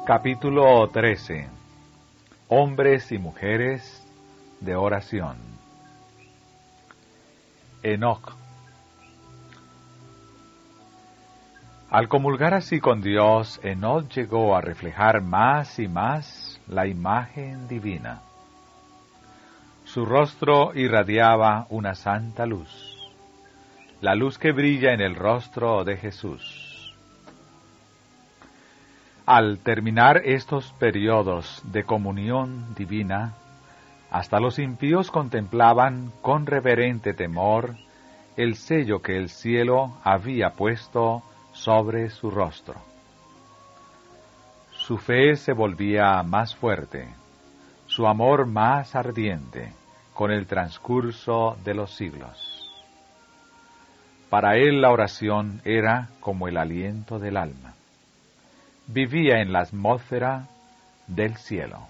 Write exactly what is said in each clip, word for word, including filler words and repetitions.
Capítulo trece. Hombres y mujeres de oración. Enoc. Al comulgar así con Dios, Enoc llegó a reflejar más y más la imagen divina. Su rostro irradiaba una santa luz, la luz que brilla en el rostro de Jesús. Al terminar estos periodos de comunión divina, hasta los impíos contemplaban con reverente temor el sello que el cielo había puesto sobre su rostro. Su fe se volvía más fuerte, su amor más ardiente, con el transcurso de los siglos. Para él la oración era como el aliento del alma. Vivía en la atmósfera del cielo.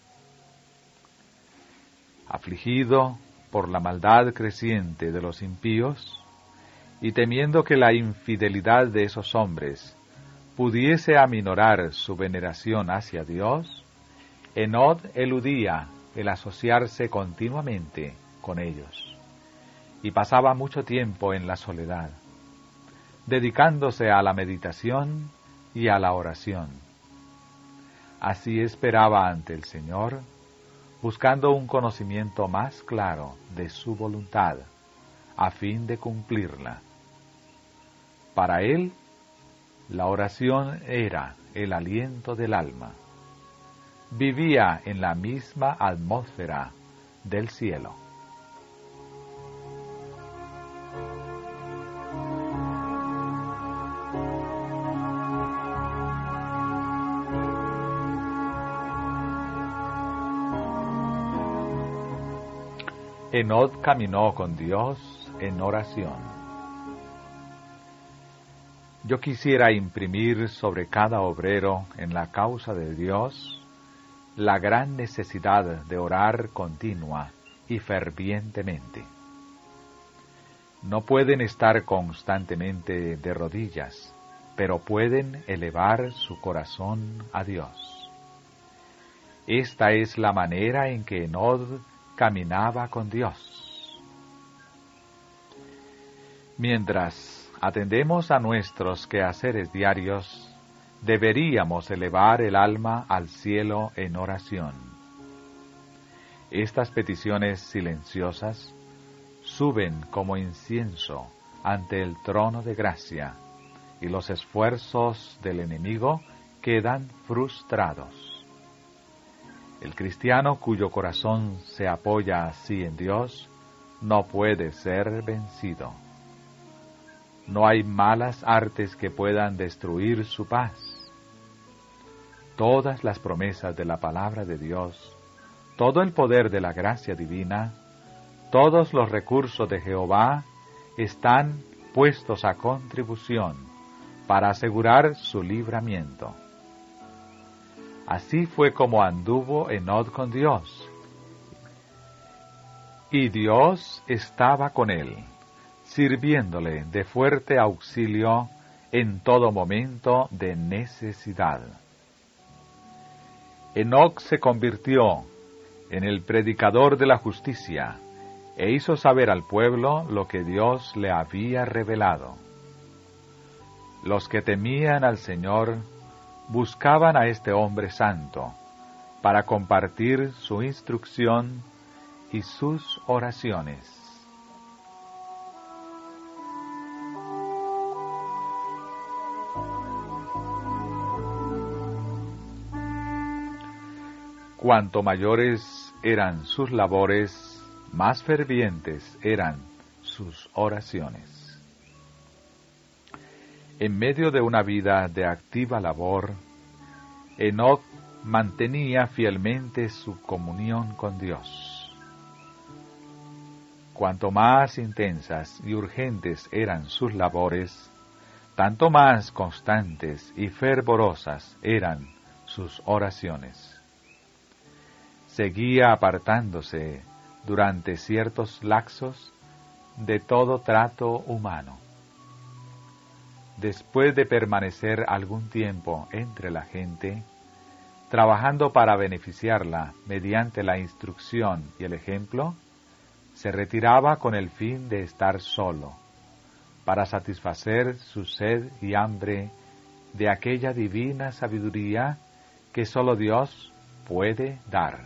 Afligido por la maldad creciente de los impíos, y temiendo que la infidelidad de esos hombres pudiese aminorar su veneración hacia Dios, Enoc eludía el asociarse continuamente con ellos, y pasaba mucho tiempo en la soledad, dedicándose a la meditación y a la oración. Así esperaba ante el Señor, buscando un conocimiento más claro de su voluntad, a fin de cumplirla. Para él, la oración era el aliento del alma. Vivía en la misma atmósfera del cielo. Enoc caminó con Dios en oración. Yo quisiera imprimir sobre cada obrero en la causa de Dios la gran necesidad de orar continua y fervientemente. No pueden estar constantemente de rodillas, pero pueden elevar su corazón a Dios. Esta es la manera en que Enoc caminaba con Dios. Mientras atendemos a nuestros quehaceres diarios, deberíamos elevar el alma al cielo en oración. Estas peticiones silenciosas suben como incienso ante el trono de gracia, y los esfuerzos del enemigo quedan frustrados. El cristiano cuyo corazón se apoya así en Dios no puede ser vencido. No hay malas artes que puedan destruir su paz. Todas las promesas de la palabra de Dios, todo el poder de la gracia divina, todos los recursos de Jehová están puestos a contribución para asegurar su libramiento. Así fue como anduvo Enoc con Dios. Y Dios estaba con él, sirviéndole de fuerte auxilio en todo momento de necesidad. Enoc se convirtió en el predicador de la justicia e hizo saber al pueblo lo que Dios le había revelado. Los que temían al Señor buscaban a este hombre santo para compartir su instrucción y sus oraciones. Cuanto mayores eran sus labores, más fervientes eran sus oraciones. En medio de una vida de activa labor, Enoc mantenía fielmente su comunión con Dios. Cuanto más intensas y urgentes eran sus labores, tanto más constantes y fervorosas eran sus oraciones. Seguía apartándose durante ciertos lapsos de todo trato humano. Después de permanecer algún tiempo entre la gente, trabajando para beneficiarla mediante la instrucción y el ejemplo, se retiraba con el fin de estar solo, para satisfacer su sed y hambre de aquella divina sabiduría que sólo Dios puede dar.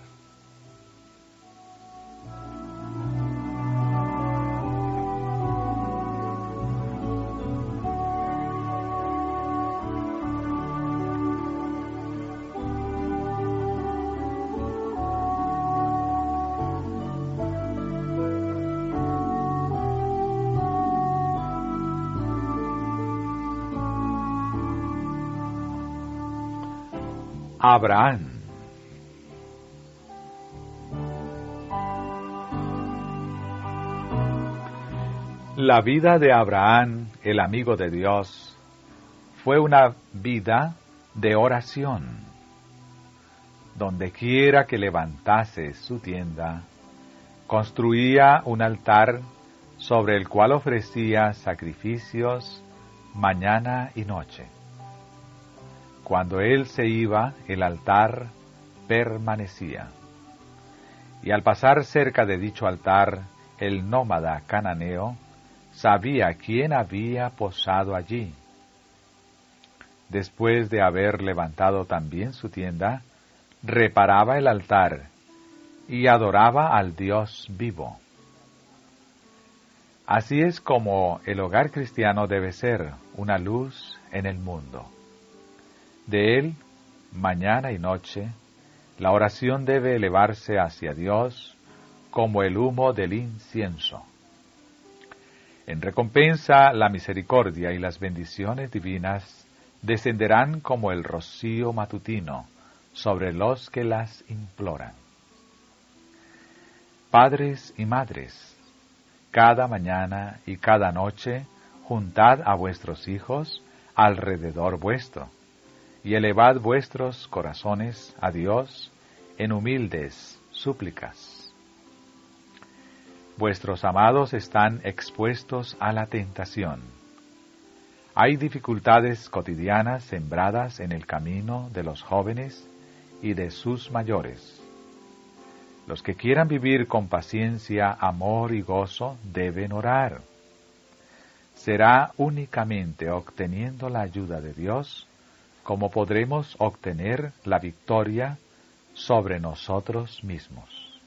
Abraham. La vida de Abraham, el amigo de Dios, fue una vida de oración. Donde quiera que levantase su tienda, construía un altar sobre el cual ofrecía sacrificios mañana y noche. Cuando él se iba, el altar permanecía. Y al pasar cerca de dicho altar, el nómada cananeo sabía quién había posado allí. Después de haber levantado también su tienda, reparaba el altar y adoraba al Dios vivo. Así es como el hogar cristiano debe ser una luz en el mundo. De él, mañana y noche, la oración debe elevarse hacia Dios como el humo del incienso. En recompensa, la misericordia y las bendiciones divinas descenderán como el rocío matutino sobre los que las imploran. Padres y madres, cada mañana y cada noche juntad a vuestros hijos alrededor vuestro, y elevad vuestros corazones a Dios en humildes súplicas. Vuestros amados están expuestos a la tentación. Hay dificultades cotidianas sembradas en el camino de los jóvenes y de sus mayores. Los que quieran vivir con paciencia, amor y gozo deben orar. Será únicamente obteniendo la ayuda de Dios como podremos obtener la victoria sobre nosotros mismos.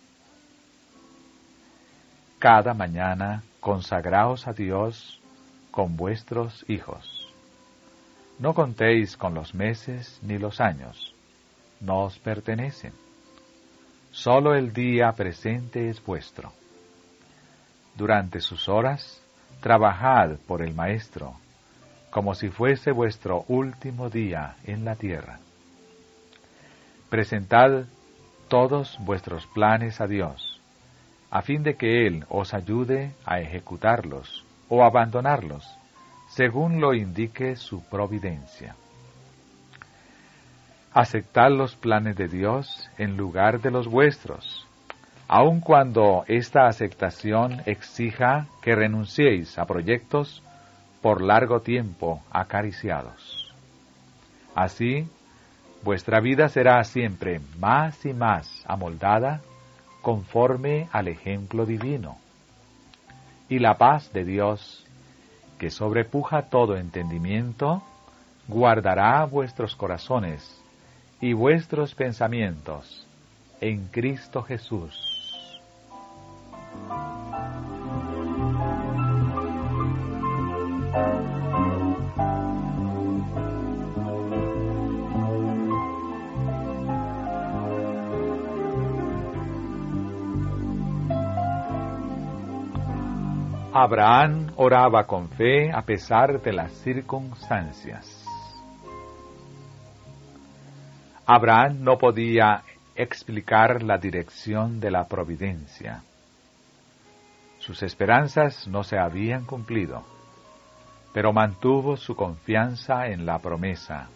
Cada mañana consagraos a Dios con vuestros hijos. No contéis con los meses ni los años, no os pertenecen. Solo el día presente es vuestro. Durante sus horas, trabajad por el Maestro, como si fuese vuestro último día en la tierra. Presentad todos vuestros planes a Dios, a fin de que Él os ayude a ejecutarlos o abandonarlos, según lo indique su providencia. Aceptad los planes de Dios en lugar de los vuestros, aun cuando esta aceptación exija que renunciéis a proyectos por largo tiempo acariciados. Así, vuestra vida será siempre más y más amoldada conforme al ejemplo divino. Y la paz de Dios, que sobrepuja todo entendimiento, guardará vuestros corazones y vuestros pensamientos en Cristo Jesús. Abraham oraba con fe a pesar de las circunstancias. Abraham no podía explicar la dirección de la providencia. Sus esperanzas no se habían cumplido, pero mantuvo su confianza en la promesa.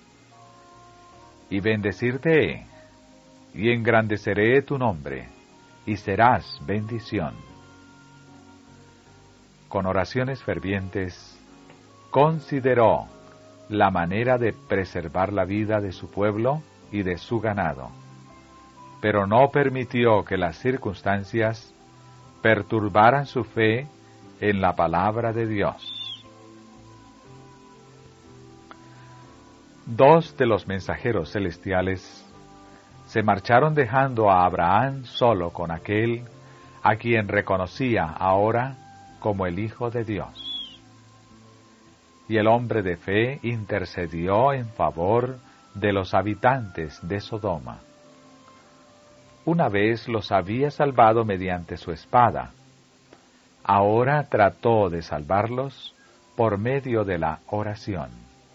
Y bendecirte he, y engrandeceré tu nombre, y serás bendición. Con oraciones fervientes, consideró la manera de preservar la vida de su pueblo y de su ganado, pero no permitió que las circunstancias perturbaran su fe en la palabra de Dios. Dos de los mensajeros celestiales se marcharon dejando a Abraham solo con aquel a quien reconocía ahora como el Hijo de Dios. Y el hombre de fe intercedió en favor de los habitantes de Sodoma. Una vez los había salvado mediante su espada, ahora trató de salvarlos por medio de la oración.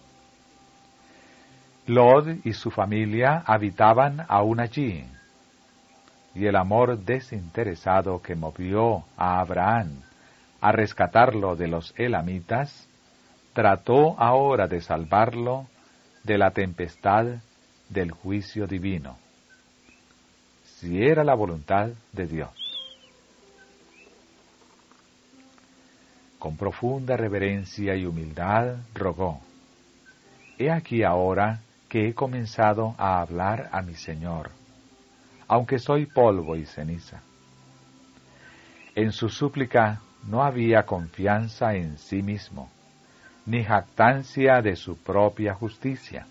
Lot y su familia habitaban aún allí, y el amor desinteresado que movió a Abraham a rescatarlo de los elamitas, trató ahora de salvarlo de la tempestad del juicio divino, si era la voluntad de Dios. Con profunda reverencia y humildad rogó: «He aquí ahora que he comenzado a hablar a mi Señor, aunque soy polvo y ceniza». En su súplica no había confianza en sí mismo, ni jactancia de su propia justicia.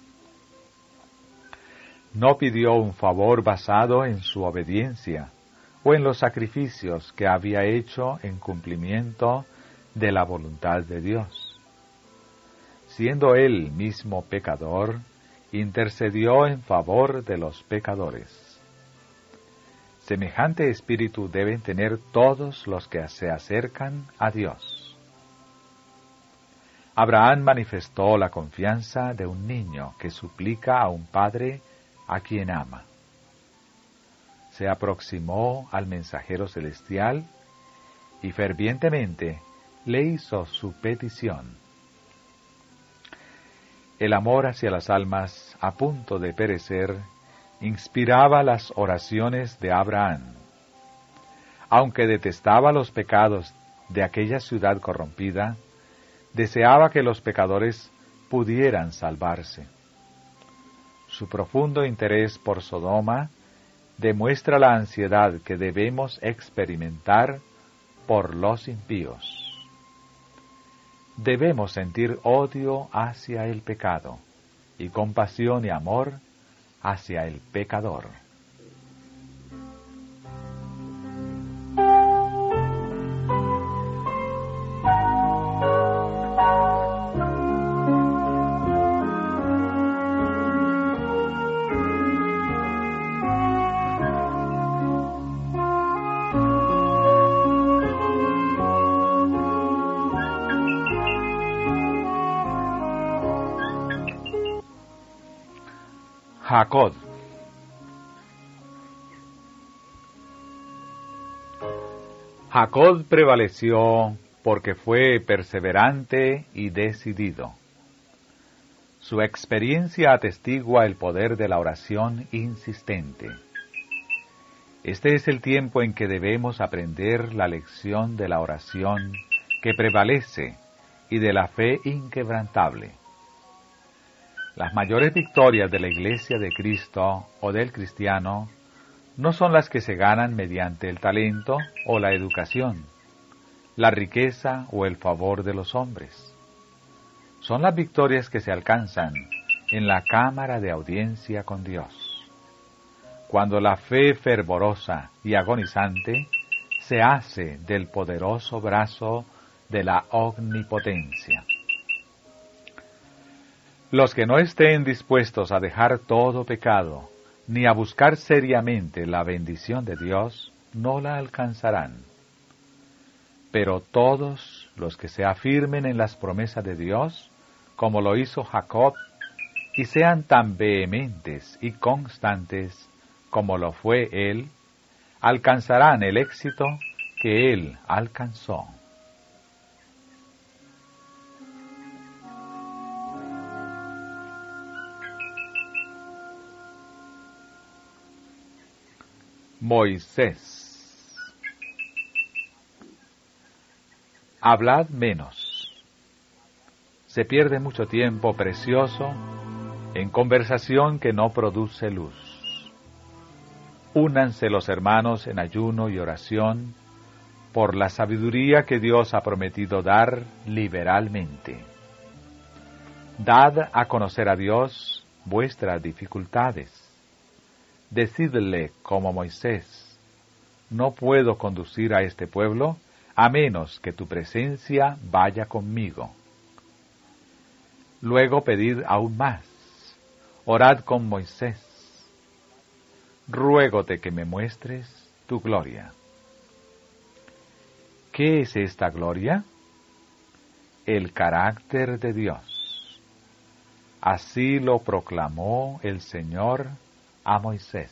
No pidió un favor basado en su obediencia o en los sacrificios que había hecho en cumplimiento de la voluntad de Dios. Siendo él mismo pecador, intercedió en favor de los pecadores. Semejante espíritu deben tener todos los que se acercan a Dios. Abraham manifestó la confianza de un niño que suplica a un padre a quien ama. Se aproximó al mensajero celestial y fervientemente le hizo su petición. El amor hacia las almas a punto de perecer inspiraba las oraciones de Abraham. Aunque detestaba los pecados de aquella ciudad corrompida, deseaba que los pecadores pudieran salvarse. Su profundo interés por Sodoma demuestra la ansiedad que debemos experimentar por los impíos. Debemos sentir odio hacia el pecado y compasión y amor hacia el pecador. Jacob. Jacob prevaleció porque fue perseverante y decidido. Su experiencia atestigua el poder de la oración insistente. Este es el tiempo en que debemos aprender la lección de la oración que prevalece y de la fe inquebrantable. Las mayores victorias de la Iglesia de Cristo o del cristiano no son las que se ganan mediante el talento o la educación, la riqueza o el favor de los hombres. Son las victorias que se alcanzan en la cámara de audiencia con Dios, cuando la fe fervorosa y agonizante se hace del poderoso brazo de la omnipotencia. Los que no estén dispuestos a dejar todo pecado, ni a buscar seriamente la bendición de Dios, no la alcanzarán. Pero todos los que se afirmen en las promesas de Dios, como lo hizo Jacob, y sean tan vehementes y constantes como lo fue él, alcanzarán el éxito que él alcanzó. Moisés. Hablad menos. Se pierde mucho tiempo precioso en conversación que no produce luz. Únanse los hermanos en ayuno y oración por la sabiduría que Dios ha prometido dar liberalmente. Dad a conocer a Dios vuestras dificultades. Decidle como Moisés: no puedo conducir a este pueblo a menos que tu presencia vaya conmigo. Luego pedid aún más. Orad con Moisés: ruégote que me muestres tu gloria. ¿Qué es esta gloria? El carácter de Dios. Así lo proclamó el Señor a Moisés.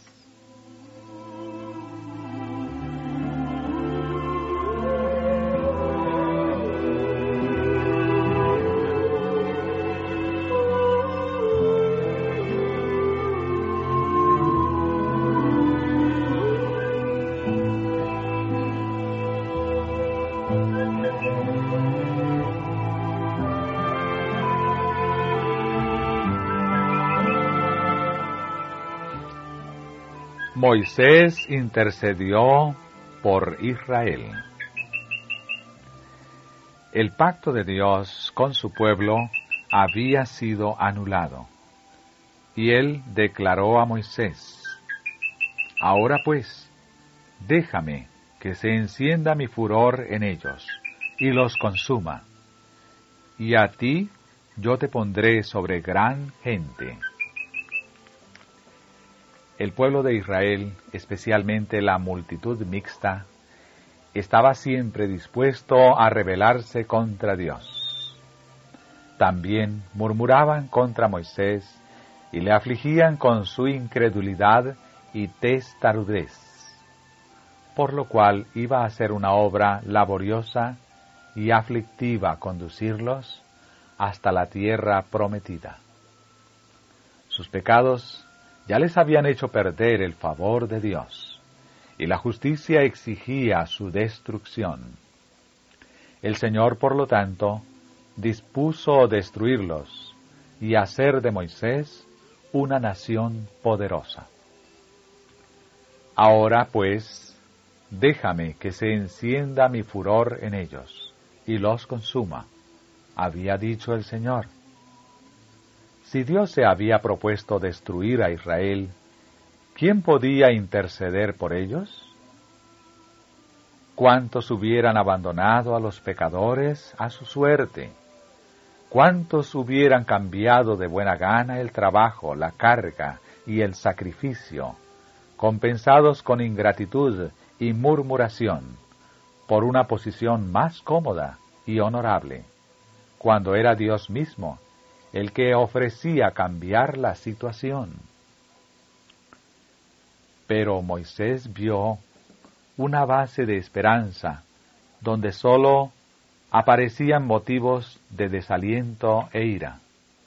Moisés intercedió por Israel. El pacto de Dios con su pueblo había sido anulado, y él declaró a Moisés: ahora pues, déjame que se encienda mi furor en ellos, y los consuma, y a ti yo te pondré sobre gran gente. El pueblo de Israel, especialmente la multitud mixta, estaba siempre dispuesto a rebelarse contra Dios. También murmuraban contra Moisés y le afligían con su incredulidad y testarudez, por lo cual iba a ser una obra laboriosa y aflictiva conducirlos hasta la tierra prometida. Sus pecados ya les habían hecho perder el favor de Dios, y la justicia exigía su destrucción. El Señor, por lo tanto, dispuso destruirlos y hacer de Moisés una nación poderosa. Ahora, pues, déjame que se encienda mi furor en ellos, y los consuma, había dicho el Señor. Si Dios se había propuesto destruir a Israel, ¿quién podía interceder por ellos? ¿Cuántos hubieran abandonado a los pecadores a su suerte? ¿Cuántos hubieran cambiado de buena gana el trabajo, la carga y el sacrificio, compensados con ingratitud y murmuración, por una posición más cómoda y honorable, cuando era Dios mismo el que ofrecía cambiar la situación? Pero Moisés vio una base de esperanza donde sólo aparecían motivos de desaliento e ira.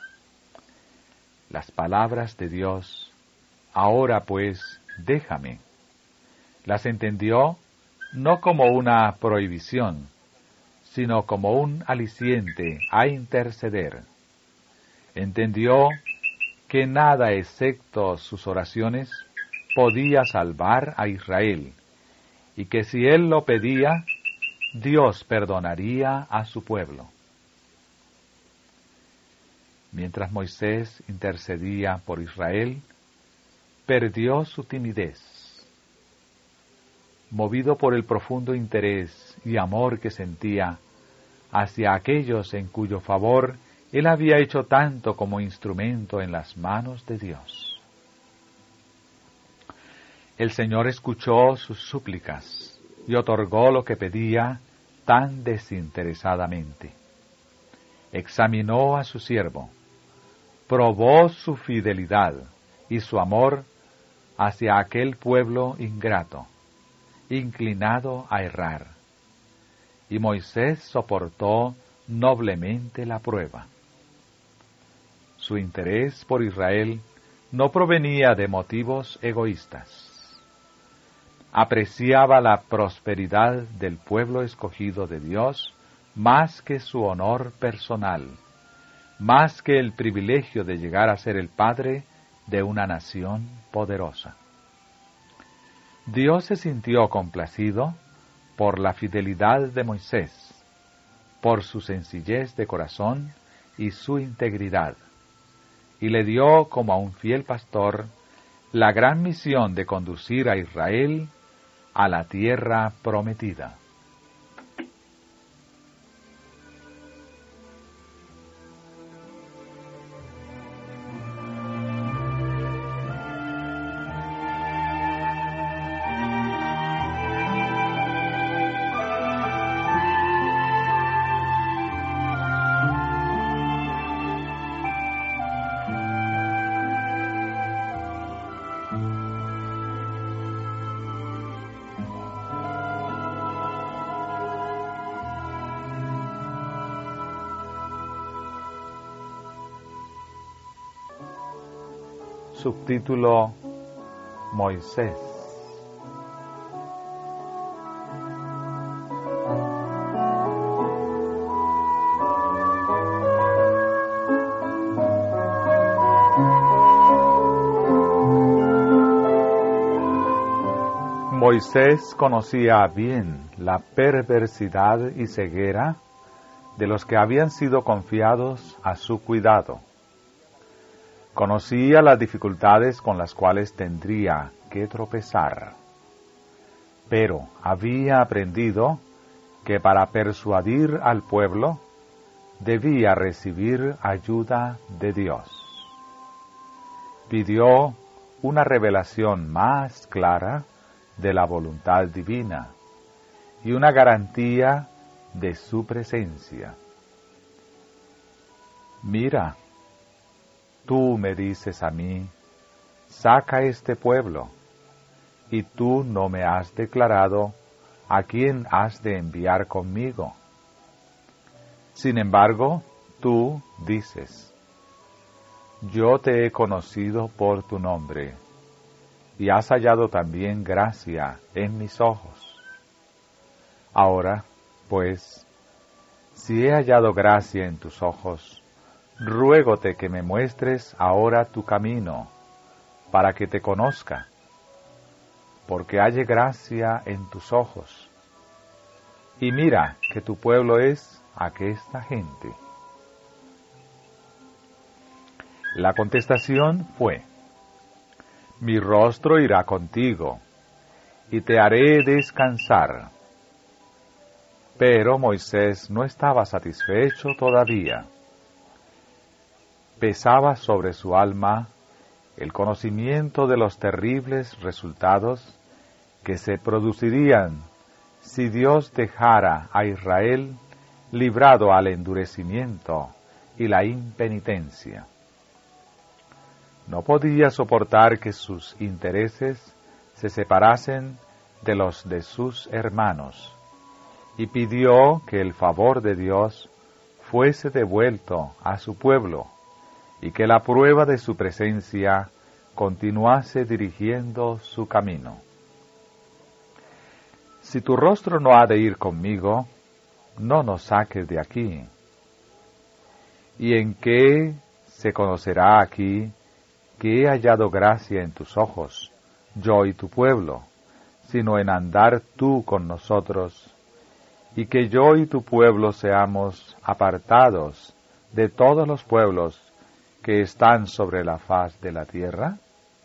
Las palabras de Dios: ahora pues, déjame, las entendió no como una prohibición, sino como un aliciente a interceder. Entendió que nada excepto sus oraciones podía salvar a Israel, y que si él lo pedía, Dios perdonaría a su pueblo. Mientras Moisés intercedía por Israel, perdió su timidez. Movido por el profundo interés y amor que sentía hacia aquellos en cuyo favor él había hecho tanto como instrumento en las manos de Dios. El Señor escuchó sus súplicas y otorgó lo que pedía tan desinteresadamente. Examinó a su siervo, probó su fidelidad y su amor hacia aquel pueblo ingrato, inclinado a errar. Y Moisés soportó noblemente la prueba. Su interés por Israel no provenía de motivos egoístas. Apreciaba la prosperidad del pueblo escogido de Dios más que su honor personal, más que el privilegio de llegar a ser el padre de una nación poderosa. Dios se sintió complacido por la fidelidad de Moisés, por su sencillez de corazón y su integridad, y le dio como a un fiel pastor la gran misión de conducir a Israel a la tierra prometida. Subtítulo: Moisés. Moisés conocía bien la perversidad y ceguera de los que habían sido confiados a su cuidado. Conocía las dificultades con las cuales tendría que tropezar, pero había aprendido que para persuadir al pueblo debía recibir ayuda de Dios. Pidió una revelación más clara de la voluntad divina y una garantía de su presencia. Mira, tú me dices a mí, saca este pueblo, y tú no me has declarado a quién has de enviar conmigo. Sin embargo, tú dices, yo te he conocido por tu nombre, y has hallado también gracia en mis ojos. Ahora, pues, si he hallado gracia en tus ojos, ruégote que me muestres ahora tu camino, para que te conozca, porque halle gracia en tus ojos. Y mira que tu pueblo es aquesta gente. La contestación fue: mi rostro irá contigo, y te haré descansar. Pero Moisés no estaba satisfecho todavía. Pesaba sobre su alma el conocimiento de los terribles resultados que se producirían si Dios dejara a Israel librado al endurecimiento y la impenitencia. No podía soportar que sus intereses se separasen de los de sus hermanos, y pidió que el favor de Dios fuese devuelto a su pueblo, y que la prueba de su presencia continuase dirigiendo su camino. Si tu rostro no ha de ir conmigo, no nos saques de aquí. ¿Y en qué se conocerá aquí que he hallado gracia en tus ojos, yo y tu pueblo, sino en andar tú con nosotros, y que yo y tu pueblo seamos apartados de todos los pueblos que están sobre la faz de la tierra?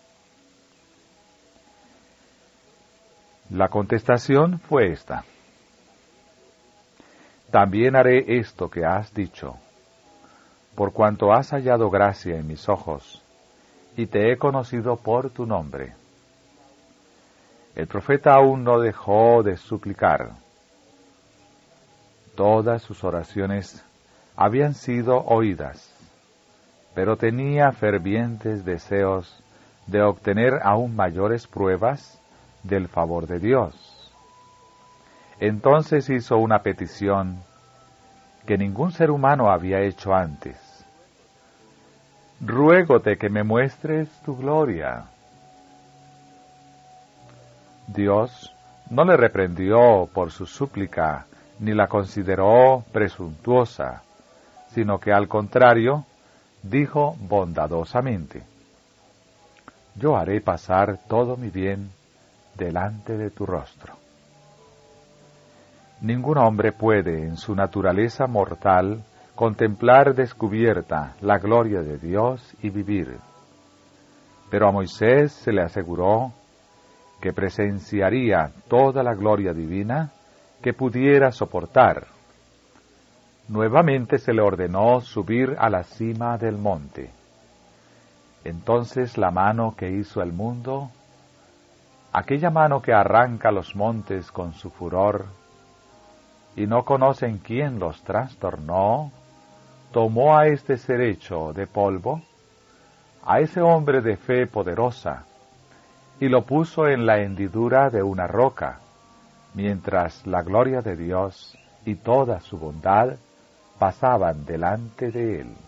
La contestación fue esta: también haré esto que has dicho, por cuanto has hallado gracia en mis ojos, y te he conocido por tu nombre. El profeta aún no dejó de suplicar. Todas sus oraciones habían sido oídas, pero tenía fervientes deseos de obtener aún mayores pruebas del favor de Dios. Entonces hizo una petición que ningún ser humano había hecho antes: ruégote que me muestres tu gloria. Dios no le reprendió por su súplica, ni la consideró presuntuosa, sino que al contrario, dijo bondadosamente: yo haré pasar todo mi bien delante de tu rostro. Ningún hombre puede, en su naturaleza mortal, contemplar descubierta la gloria de Dios y vivir. Pero a Moisés se le aseguró que presenciaría toda la gloria divina que pudiera soportar. Nuevamente se le ordenó subir a la cima del monte. Entonces la mano que hizo el mundo, aquella mano que arranca los montes con su furor, y no conocen quién los trastornó, tomó a este ser hecho de polvo, a ese hombre de fe poderosa, y lo puso en la hendidura de una roca, mientras la gloria de Dios y toda su bondad pasaban delante de él.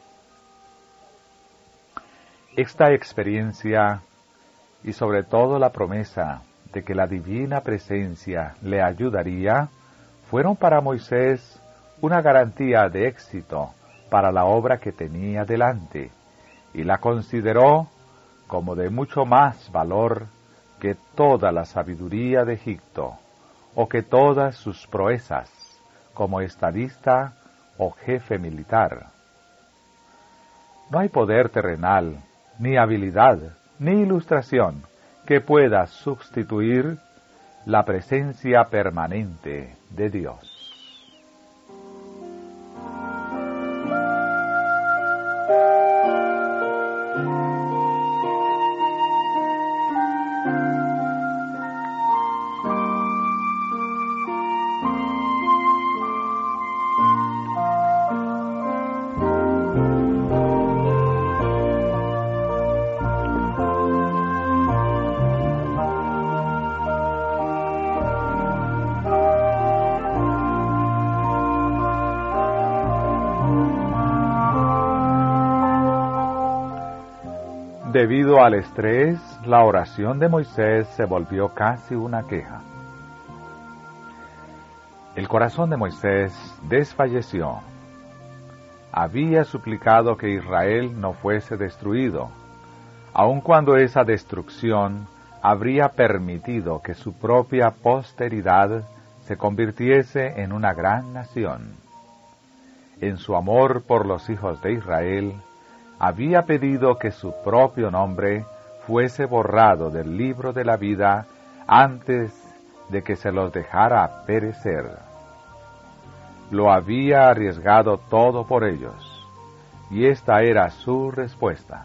Esta experiencia, y sobre todo la promesa de que la divina presencia le ayudaría, fueron para Moisés una garantía de éxito para la obra que tenía delante, y la consideró como de mucho más valor que toda la sabiduría de Egipto, o que todas sus proezas como estadista o jefe militar. No hay poder terrenal, ni habilidad, ni ilustración que pueda sustituir la presencia permanente de Dios. Debido al estrés, la oración de Moisés se volvió casi una queja. El corazón de Moisés desfalleció. Había suplicado que Israel no fuese destruido, aun cuando esa destrucción habría permitido que su propia posteridad se convirtiese en una gran nación. En su amor por los hijos de Israel, había pedido que su propio nombre fuese borrado del libro de la vida antes de que se los dejara perecer. Lo había arriesgado todo por ellos, y esta era su respuesta.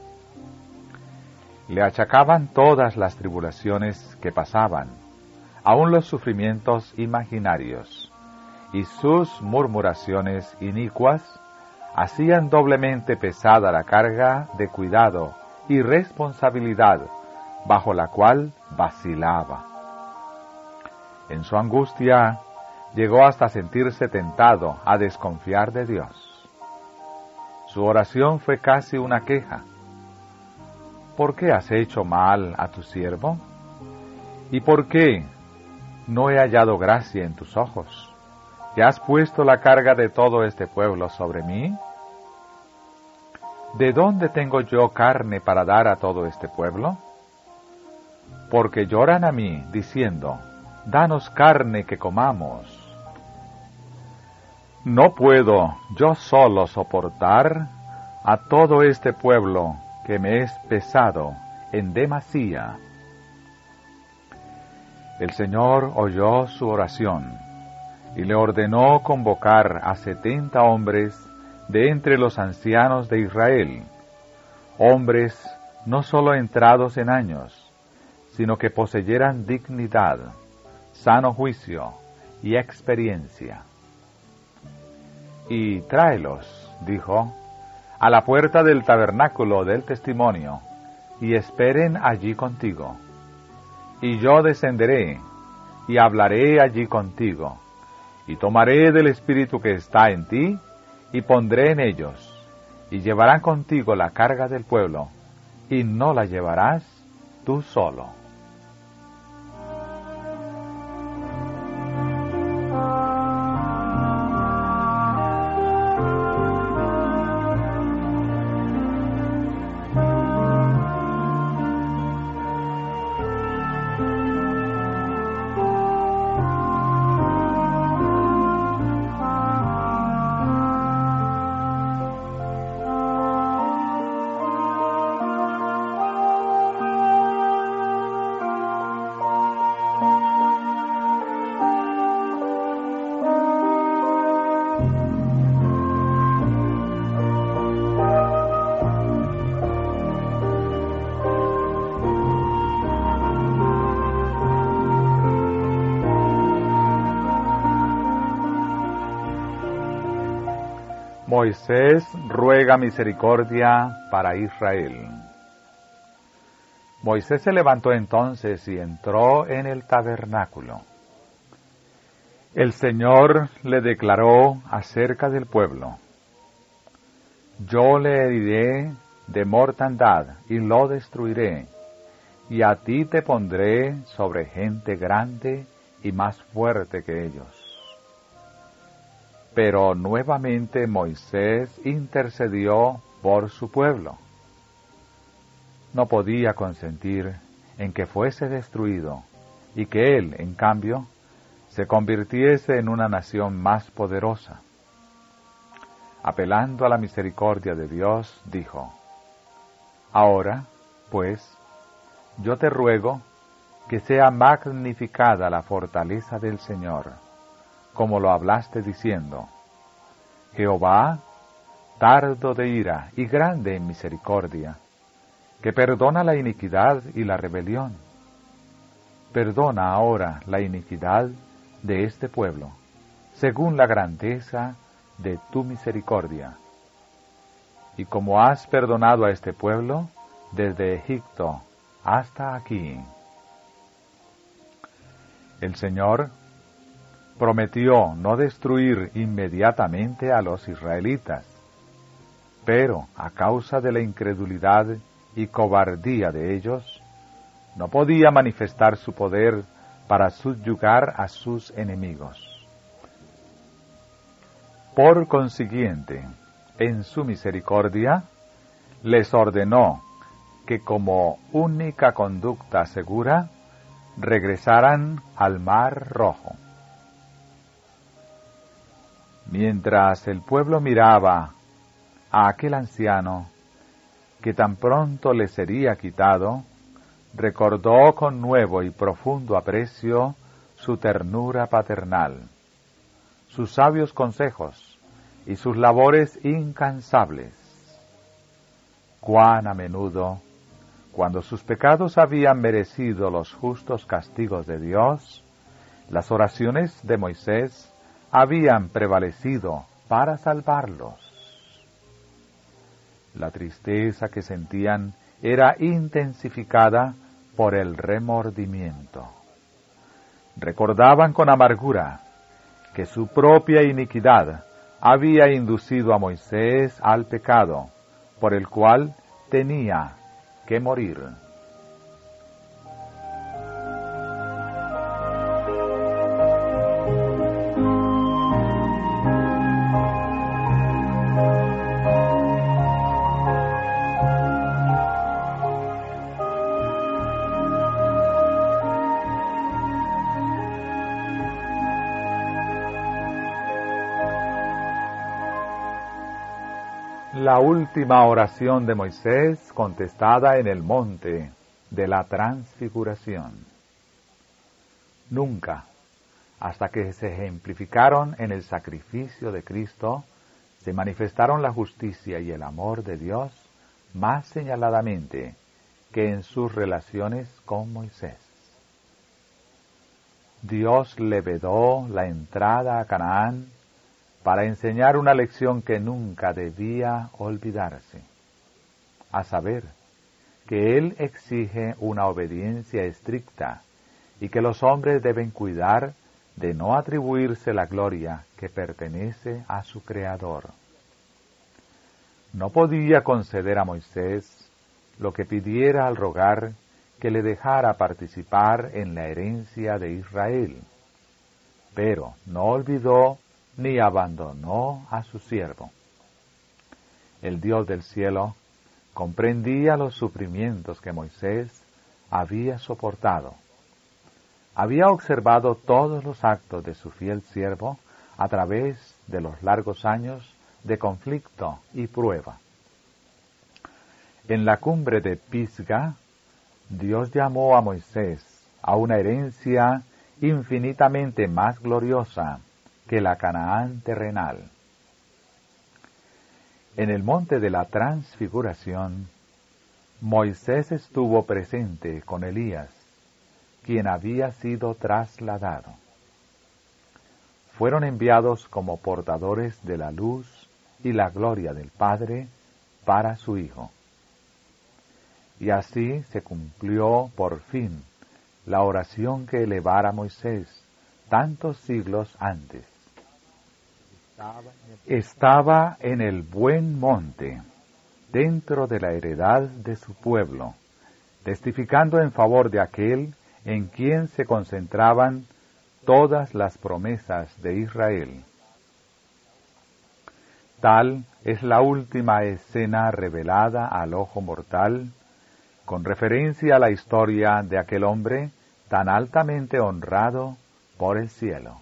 Le achacaban todas las tribulaciones que pasaban, aun los sufrimientos imaginarios, y sus murmuraciones inicuas hacían doblemente pesada la carga de cuidado y responsabilidad bajo la cual vacilaba. En su angustia llegó hasta sentirse tentado a desconfiar de Dios. Su oración fue casi una queja. ¿Por qué has hecho mal a tu siervo? ¿Y por qué no he hallado gracia en tus ojos? ¿Que has puesto la carga de todo este pueblo sobre mí? ¿De dónde tengo yo carne para dar a todo este pueblo? Porque lloran a mí, diciendo: danos carne que comamos. ¿No puedo yo solo soportar a todo este pueblo que me es pesado en demasía? El Señor oyó su oración y le ordenó convocar a setenta hombres de entre los ancianos de Israel, hombres no sólo entrados en años, sino que poseyeran dignidad, sano juicio y experiencia. Y tráelos, dijo, a la puerta del tabernáculo del testimonio, y esperen allí contigo. Y yo descenderé, y hablaré allí contigo, y tomaré del Espíritu que está en ti, y pondré en ellos, y llevarán contigo la carga del pueblo, y no la llevarás tú solo. Moisés ruega misericordia para Israel. Moisés se levantó entonces y entró en el tabernáculo. El Señor le declaró acerca del pueblo: yo le heriré de mortandad y lo destruiré, y a ti te pondré sobre gente grande y más fuerte que ellos. Pero nuevamente Moisés intercedió por su pueblo. No podía consentir en que fuese destruido y que él, en cambio, se convirtiese en una nación más poderosa. Apelando a la misericordia de Dios, dijo: ahora, pues, yo te ruego que sea magnificada la fortaleza del Señor, como lo hablaste diciendo: Jehová, tardo de ira y grande en misericordia, que perdona la iniquidad y la rebelión. Perdona ahora la iniquidad de este pueblo, según la grandeza de tu misericordia. Y como has perdonado a este pueblo desde Egipto hasta aquí. El Señor prometió no destruir inmediatamente a los israelitas, pero a causa de la incredulidad y cobardía de ellos, no podía manifestar su poder para subyugar a sus enemigos. Por consiguiente, en su misericordia, les ordenó que como única conducta segura, regresaran al Mar Rojo. Mientras el pueblo miraba a aquel anciano, que tan pronto le sería quitado, recordó con nuevo y profundo aprecio su ternura paternal, sus sabios consejos y sus labores incansables. Cuán a menudo, cuando sus pecados habían merecido los justos castigos de Dios, las oraciones de Moisés habían prevalecido para salvarlos. La tristeza que sentían era intensificada por el remordimiento. Recordaban con amargura que su propia iniquidad había inducido a Moisés al pecado, por el cual tenía que morir. La última oración de Moisés contestada en el monte de la transfiguración. Nunca, hasta que se ejemplificaron en el sacrificio de Cristo, se manifestaron la justicia y el amor de Dios más señaladamente que en sus relaciones con Moisés. Dios le vedó la entrada a Canaán para enseñar una lección que nunca debía olvidarse, a saber, que Él exige una obediencia estricta y que los hombres deben cuidar de no atribuirse la gloria que pertenece a su Creador. No podía conceder a Moisés lo que pidiera al rogar que le dejara participar en la herencia de Israel, pero no olvidó ni abandonó a su siervo. El Dios del cielo comprendía los sufrimientos que Moisés había soportado. Había observado todos los actos de su fiel siervo a través de los largos años de conflicto y prueba. En la cumbre de Pisga, Dios llamó a Moisés a una herencia infinitamente más gloriosa que la Canaán terrenal. En el monte de la transfiguración, Moisés estuvo presente con Elías, quien había sido trasladado. Fueron enviados como portadores de la luz y la gloria del Padre para su Hijo. Y así se cumplió por fin la oración que elevara Moisés tantos siglos antes. Estaba en el buen monte, dentro de la heredad de su pueblo, testificando en favor de aquel en quien se concentraban todas las promesas de Israel. Tal es la última escena revelada al ojo mortal, con referencia a la historia de aquel hombre tan altamente honrado por el cielo.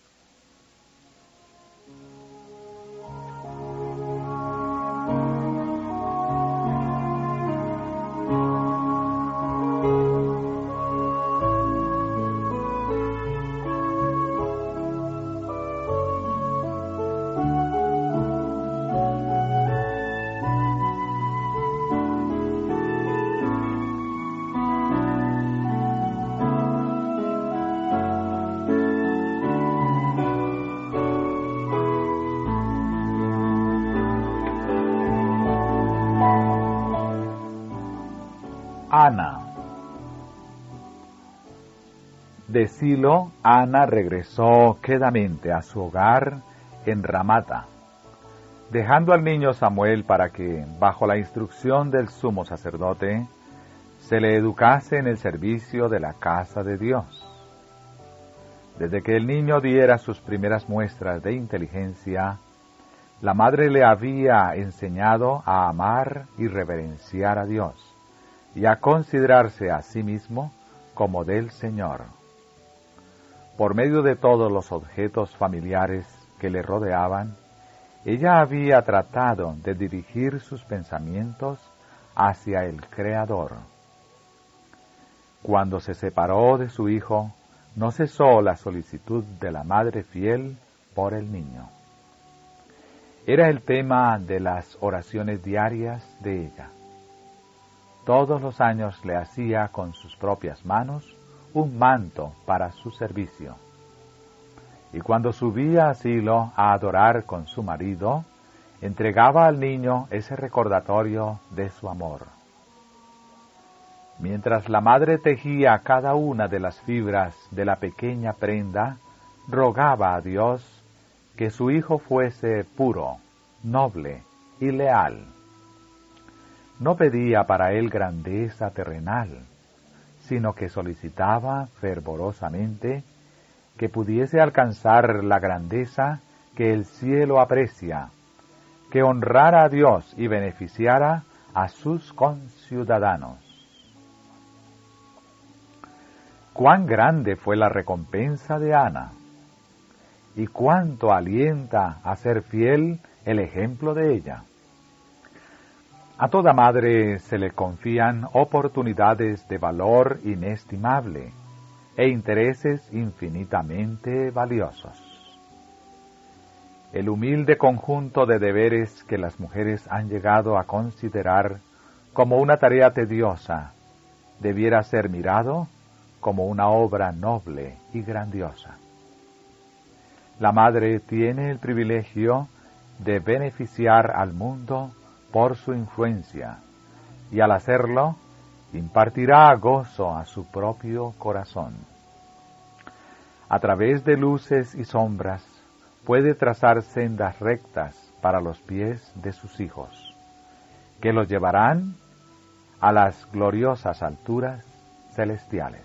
Ana. De Silo, Ana regresó quedamente a su hogar en Ramata, dejando al niño Samuel para que, bajo la instrucción del sumo sacerdote, se le educase en el servicio de la casa de Dios. Desde que el niño diera sus primeras muestras de inteligencia, la madre le había enseñado a amar y reverenciar a Dios, y a considerarse a sí mismo como del Señor. Por medio de todos los objetos familiares que le rodeaban, ella había tratado de dirigir sus pensamientos hacia el Creador. Cuando se separó de su hijo, no cesó la solicitud de la madre fiel por el niño. Era el tema de las oraciones diarias de ella. Todos los años le hacía con sus propias manos un manto para su servicio. Y cuando subía a Silo a adorar con su marido, entregaba al niño ese recordatorio de su amor. Mientras la madre tejía cada una de las fibras de la pequeña prenda, rogaba a Dios que su hijo fuese puro, noble y leal. No pedía para él grandeza terrenal, sino que solicitaba fervorosamente que pudiese alcanzar la grandeza que el cielo aprecia, que honrara a Dios y beneficiara a sus conciudadanos. Cuán grande fue la recompensa de Ana, y cuánto alienta a ser fiel el ejemplo de ella. A toda madre se le confían oportunidades de valor inestimable e intereses infinitamente valiosos. El humilde conjunto de deberes que las mujeres han llegado a considerar como una tarea tediosa debiera ser mirado como una obra noble y grandiosa. La madre tiene el privilegio de beneficiar al mundo por su influencia, y al hacerlo, impartirá gozo a su propio corazón. A través de luces y sombras, puede trazar sendas rectas para los pies de sus hijos, que los llevarán a las gloriosas alturas celestiales.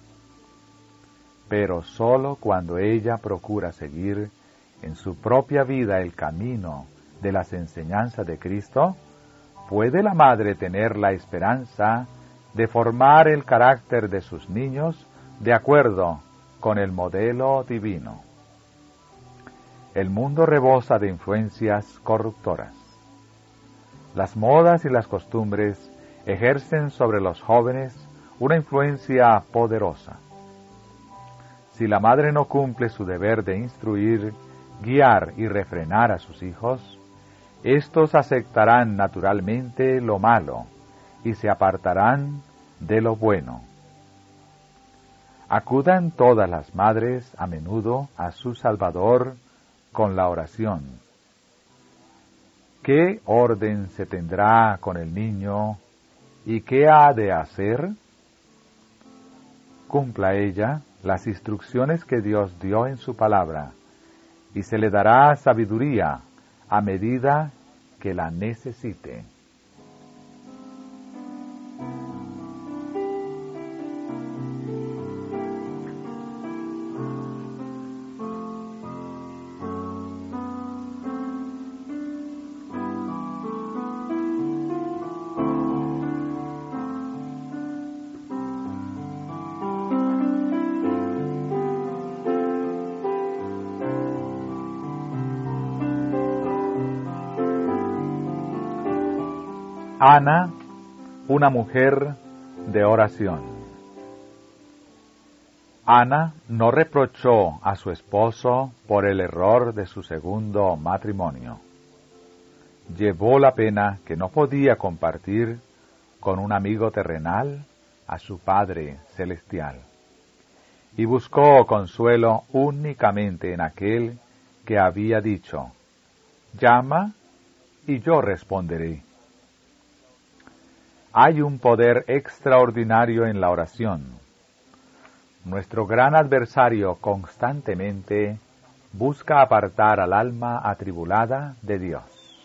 Pero sólo cuando ella procura seguir en su propia vida el camino de las enseñanzas de Cristo, puede la madre tener la esperanza de formar el carácter de sus niños de acuerdo con el modelo divino. El mundo rebosa de influencias corruptoras. Las modas y las costumbres ejercen sobre los jóvenes una influencia poderosa. Si la madre no cumple su deber de instruir, guiar y refrenar a sus hijos, estos aceptarán naturalmente lo malo y se apartarán de lo bueno. Acudan todas las madres a menudo a su Salvador con la oración. ¿qué orden se tendrá con el niño y qué ha de hacer? Cumpla ella las instrucciones que Dios dio en su palabra, y se le dará sabiduría a medida que la necesite. Ana, una mujer de oración. Ana no reprochó a su esposo por el error de su segundo matrimonio. Llevó la pena que no podía compartir con un amigo terrenal a su Padre celestial, y buscó consuelo únicamente en aquel que había dicho: llama y yo responderé. Hay un poder extraordinario en la oración. Nuestro gran adversario constantemente busca apartar al alma atribulada de Dios.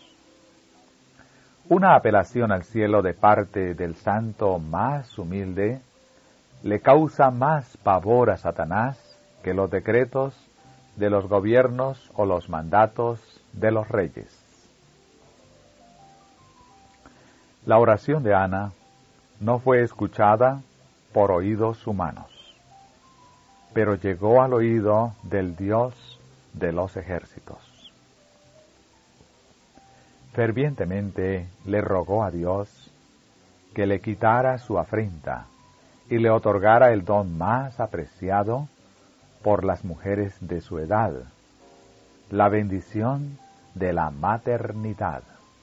Una apelación al cielo de parte del santo más humilde le causa más pavor a Satanás que los decretos de los gobiernos o los mandatos de los reyes. La oración de Ana no fue escuchada por oídos humanos, pero llegó al oído del Dios de los ejércitos. Fervientemente le rogó a Dios que le quitara su afrenta y le otorgara el don más apreciado por las mujeres de su edad, la bendición de la maternidad.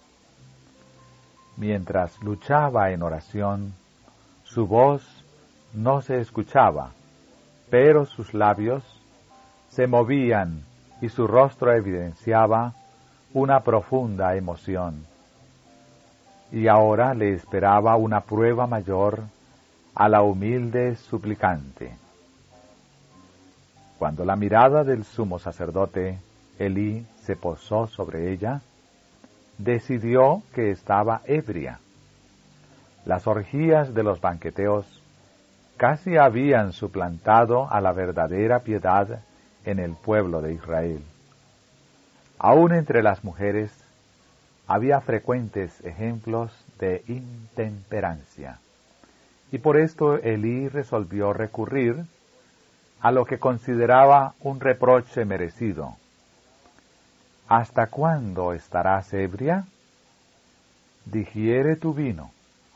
Mientras luchaba en oración, su voz no se escuchaba, pero sus labios se movían y su rostro evidenciaba una profunda emoción. Y ahora le esperaba una prueba mayor a la humilde suplicante. Cuando la mirada del sumo sacerdote, Elí, se posó sobre ella, decidió que estaba ebria. Las orgías de los banqueteos casi habían suplantado a la verdadera piedad en el pueblo de Israel. Aún entre las mujeres había frecuentes ejemplos de intemperancia, y por esto Elí resolvió recurrir a lo que consideraba un reproche merecido. ¿Hasta cuándo estarás ebria? Digiere tu vino.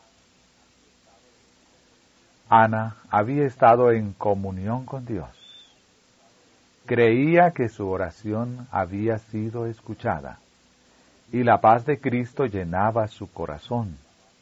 Ana había estado en comunión con Dios. Creía que su oración había sido escuchada, y la paz de Cristo llenaba su corazón.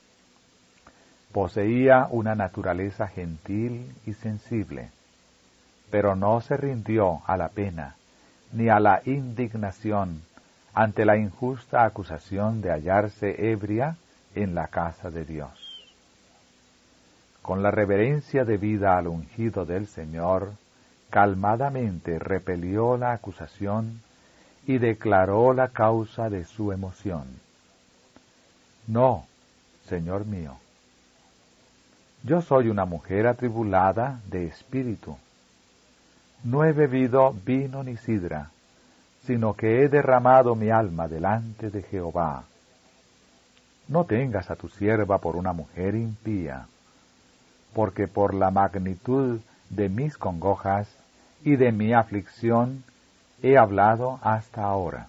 Poseía una naturaleza gentil y sensible, pero no se rindió a la pena ni a la indignación ante la injusta acusación de hallarse ebria en la casa de Dios. Con la reverencia debida al ungido del Señor, calmadamente repelió la acusación y declaró la causa de su emoción. No, Señor mío, yo soy una mujer atribulada de espíritu. No he bebido vino ni sidra, sino que he derramado mi alma delante de Jehová. No tengas a tu sierva por una mujer impía, porque por la magnitud de mis congojas y de mi aflicción he hablado hasta ahora.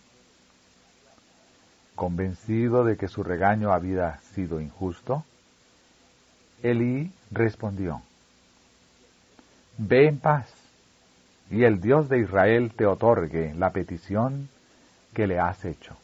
Convencido de que su regaño había sido injusto, Elí respondió: Ve en paz, y el Dios de Israel te otorgue la petición que le has hecho.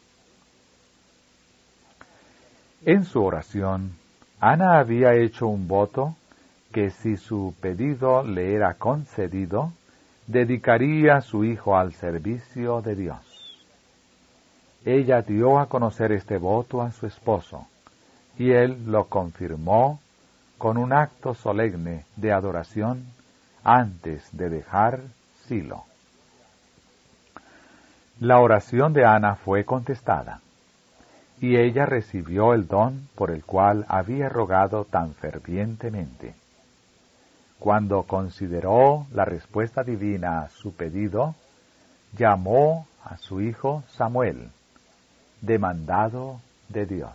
En su oración, Ana había hecho un voto que si su pedido le era concedido, dedicaría a su hijo al servicio de Dios. ella dio a conocer este voto a su esposo, y él lo confirmó con un acto solemne de adoración antes de dejar Silo. La oración de Ana fue contestada, y ella recibió el don por el cual había rogado tan fervientemente. Cuando consideró la respuesta divina a su pedido, llamó a su hijo Samuel, demandado de Dios.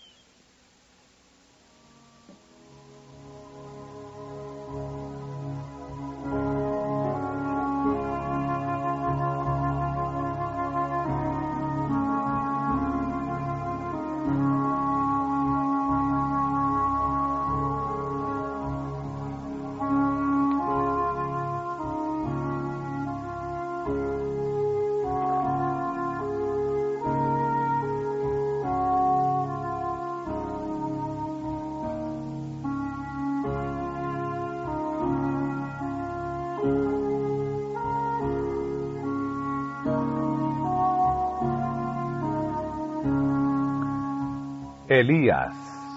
Elías.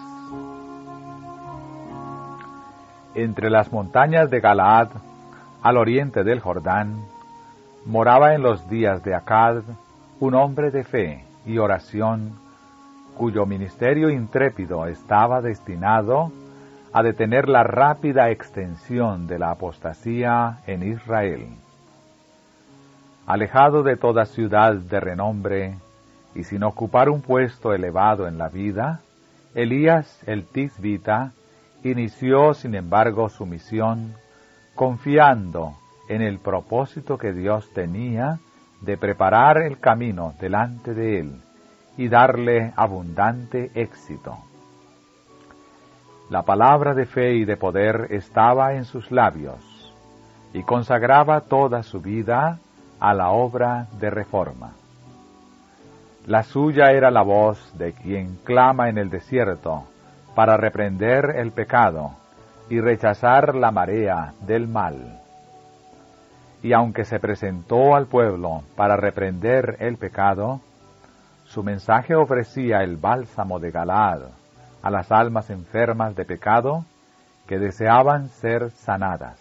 Entre las montañas de Galaad, al oriente del Jordán, moraba en los días de Acab un hombre de fe y oración, cuyo ministerio intrépido estaba destinado a detener la rápida extensión de la apostasía en Israel. Alejado de toda ciudad de renombre, y sin ocupar un puesto elevado en la vida, Elías el Tisbita inició sin embargo su misión confiando en el propósito que Dios tenía de preparar el camino delante de él y darle abundante éxito. La palabra de fe y de poder estaba en sus labios y consagraba toda su vida a la obra de reforma. La suya era la voz de quien clama en el desierto para reprender el pecado y rechazar la marea del mal. Y aunque se presentó al pueblo para reprender el pecado, su mensaje ofrecía el bálsamo de Galaad a las almas enfermas de pecado que deseaban ser sanadas.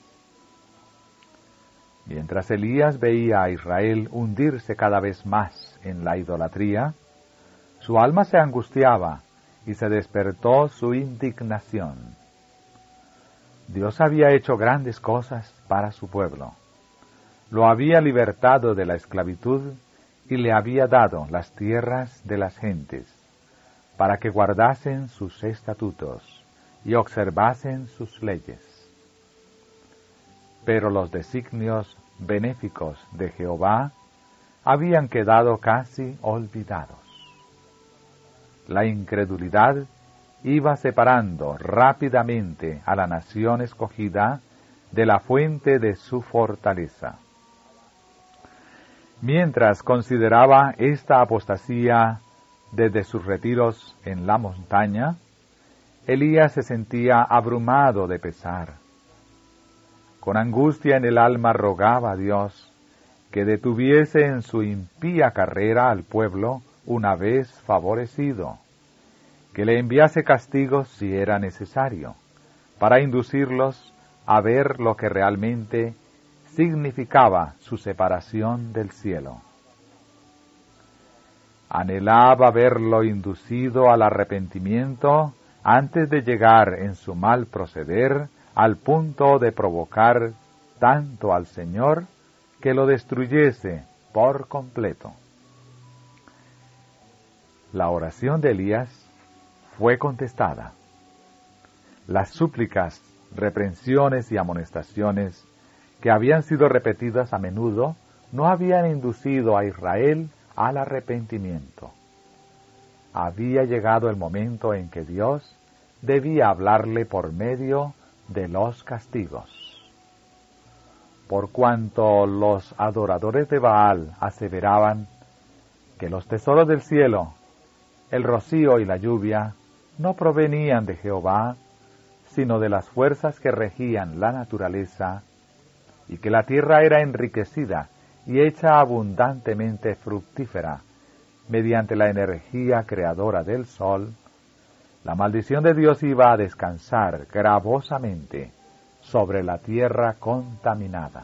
Mientras Elías veía a Israel hundirse cada vez más en la idolatría, su alma se angustiaba y se despertó su indignación. Dios había hecho grandes cosas para su pueblo. Lo había libertado de la esclavitud y le había dado las tierras de las gentes, para que guardasen sus estatutos y observasen sus leyes. Pero los designios benéficos de Jehová habían quedado casi olvidados. La incredulidad iba separando rápidamente a la nación escogida de la fuente de su fortaleza. Mientras consideraba esta apostasía desde sus retiros en la montaña, Elías se sentía abrumado de pesar. Con angustia en el alma rogaba a Dios que detuviese en su impía carrera al pueblo una vez favorecido, que le enviase castigos si era necesario, para inducirlos a ver lo que realmente significaba su separación del cielo. Anhelaba verlo inducido al arrepentimiento antes de llegar en su mal proceder al punto de provocar tanto al Señor que lo destruyese por completo. La oración de Elías fue contestada. Las súplicas, reprensiones y amonestaciones que habían sido repetidas a menudo no habían inducido a Israel al arrepentimiento. Había llegado el momento en que Dios debía hablarle por medio de los castigos. Por cuanto los adoradores de Baal aseveraban que los tesoros del cielo, el rocío y la lluvia, no provenían de Jehová, sino de las fuerzas que regían la naturaleza, y que la tierra era enriquecida y hecha abundantemente fructífera, mediante la energía creadora del sol, la maldición de Dios iba a descansar gravosamente sobre la tierra contaminada.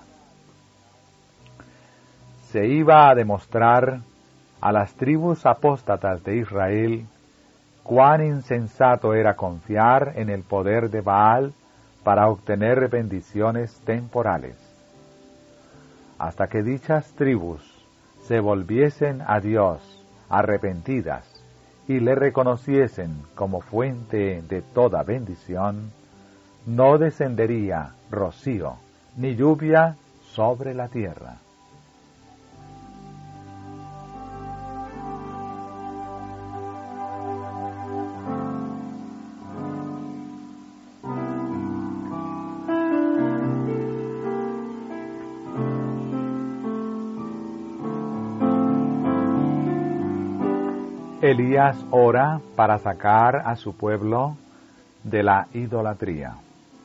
Se iba a demostrar a las tribus apóstatas de Israel cuán insensato era confiar en el poder de Baal para obtener bendiciones temporales. Hasta que dichas tribus se volviesen a Dios arrepentidas y le reconociesen como fuente de toda bendición, no descendería rocío ni lluvia sobre la tierra. Elías ora para sacar a su pueblo de la idolatría.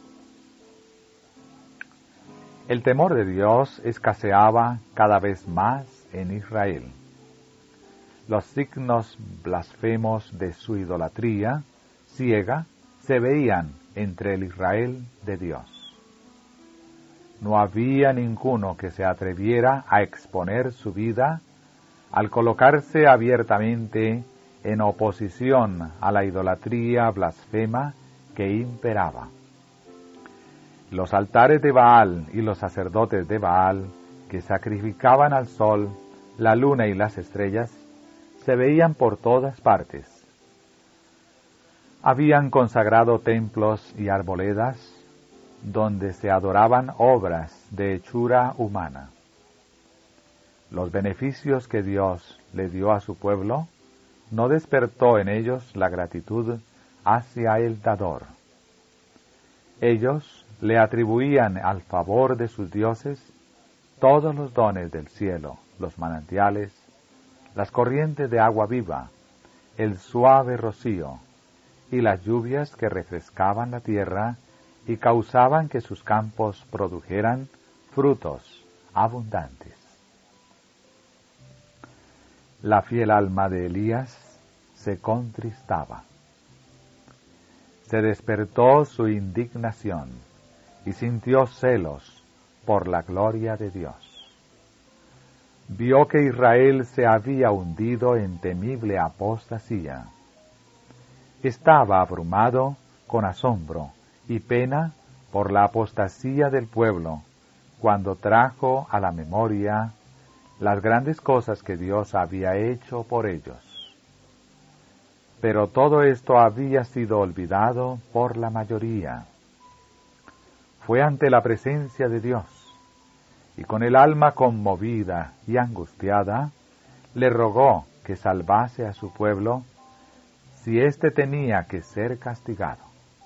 El temor de Dios escaseaba cada vez más en Israel. Los signos blasfemos de su idolatría ciega se veían entre el Israel de Dios. No había ninguno que se atreviera a exponer su vida al colocarse abiertamente en oposición a la idolatría blasfema que imperaba. Los altares de Baal y los sacerdotes de Baal, que sacrificaban al sol, la luna y las estrellas, se veían por todas partes. Habían consagrado templos y arboledas donde se adoraban obras de hechura humana. Los beneficios que Dios le dio a su pueblo no despertó en ellos la gratitud hacia el dador. Ellos le atribuían al favor de sus dioses todos los dones del cielo, los manantiales, las corrientes de agua viva, el suave rocío y las lluvias que refrescaban la tierra y causaban que sus campos produjeran frutos abundantes. La fiel alma de Elías se contristaba. Se despertó su indignación y sintió celos por la gloria de Dios. Vio que Israel se había hundido en temible apostasía. Estaba abrumado con asombro y pena por la apostasía del pueblo, cuando trajo a la memoria las grandes cosas que Dios había hecho por ellos. Pero todo esto había sido olvidado por la mayoría. Fue ante la presencia de Dios, y con el alma conmovida y angustiada, le rogó que salvase a su pueblo, si éste tenía que ser castigado.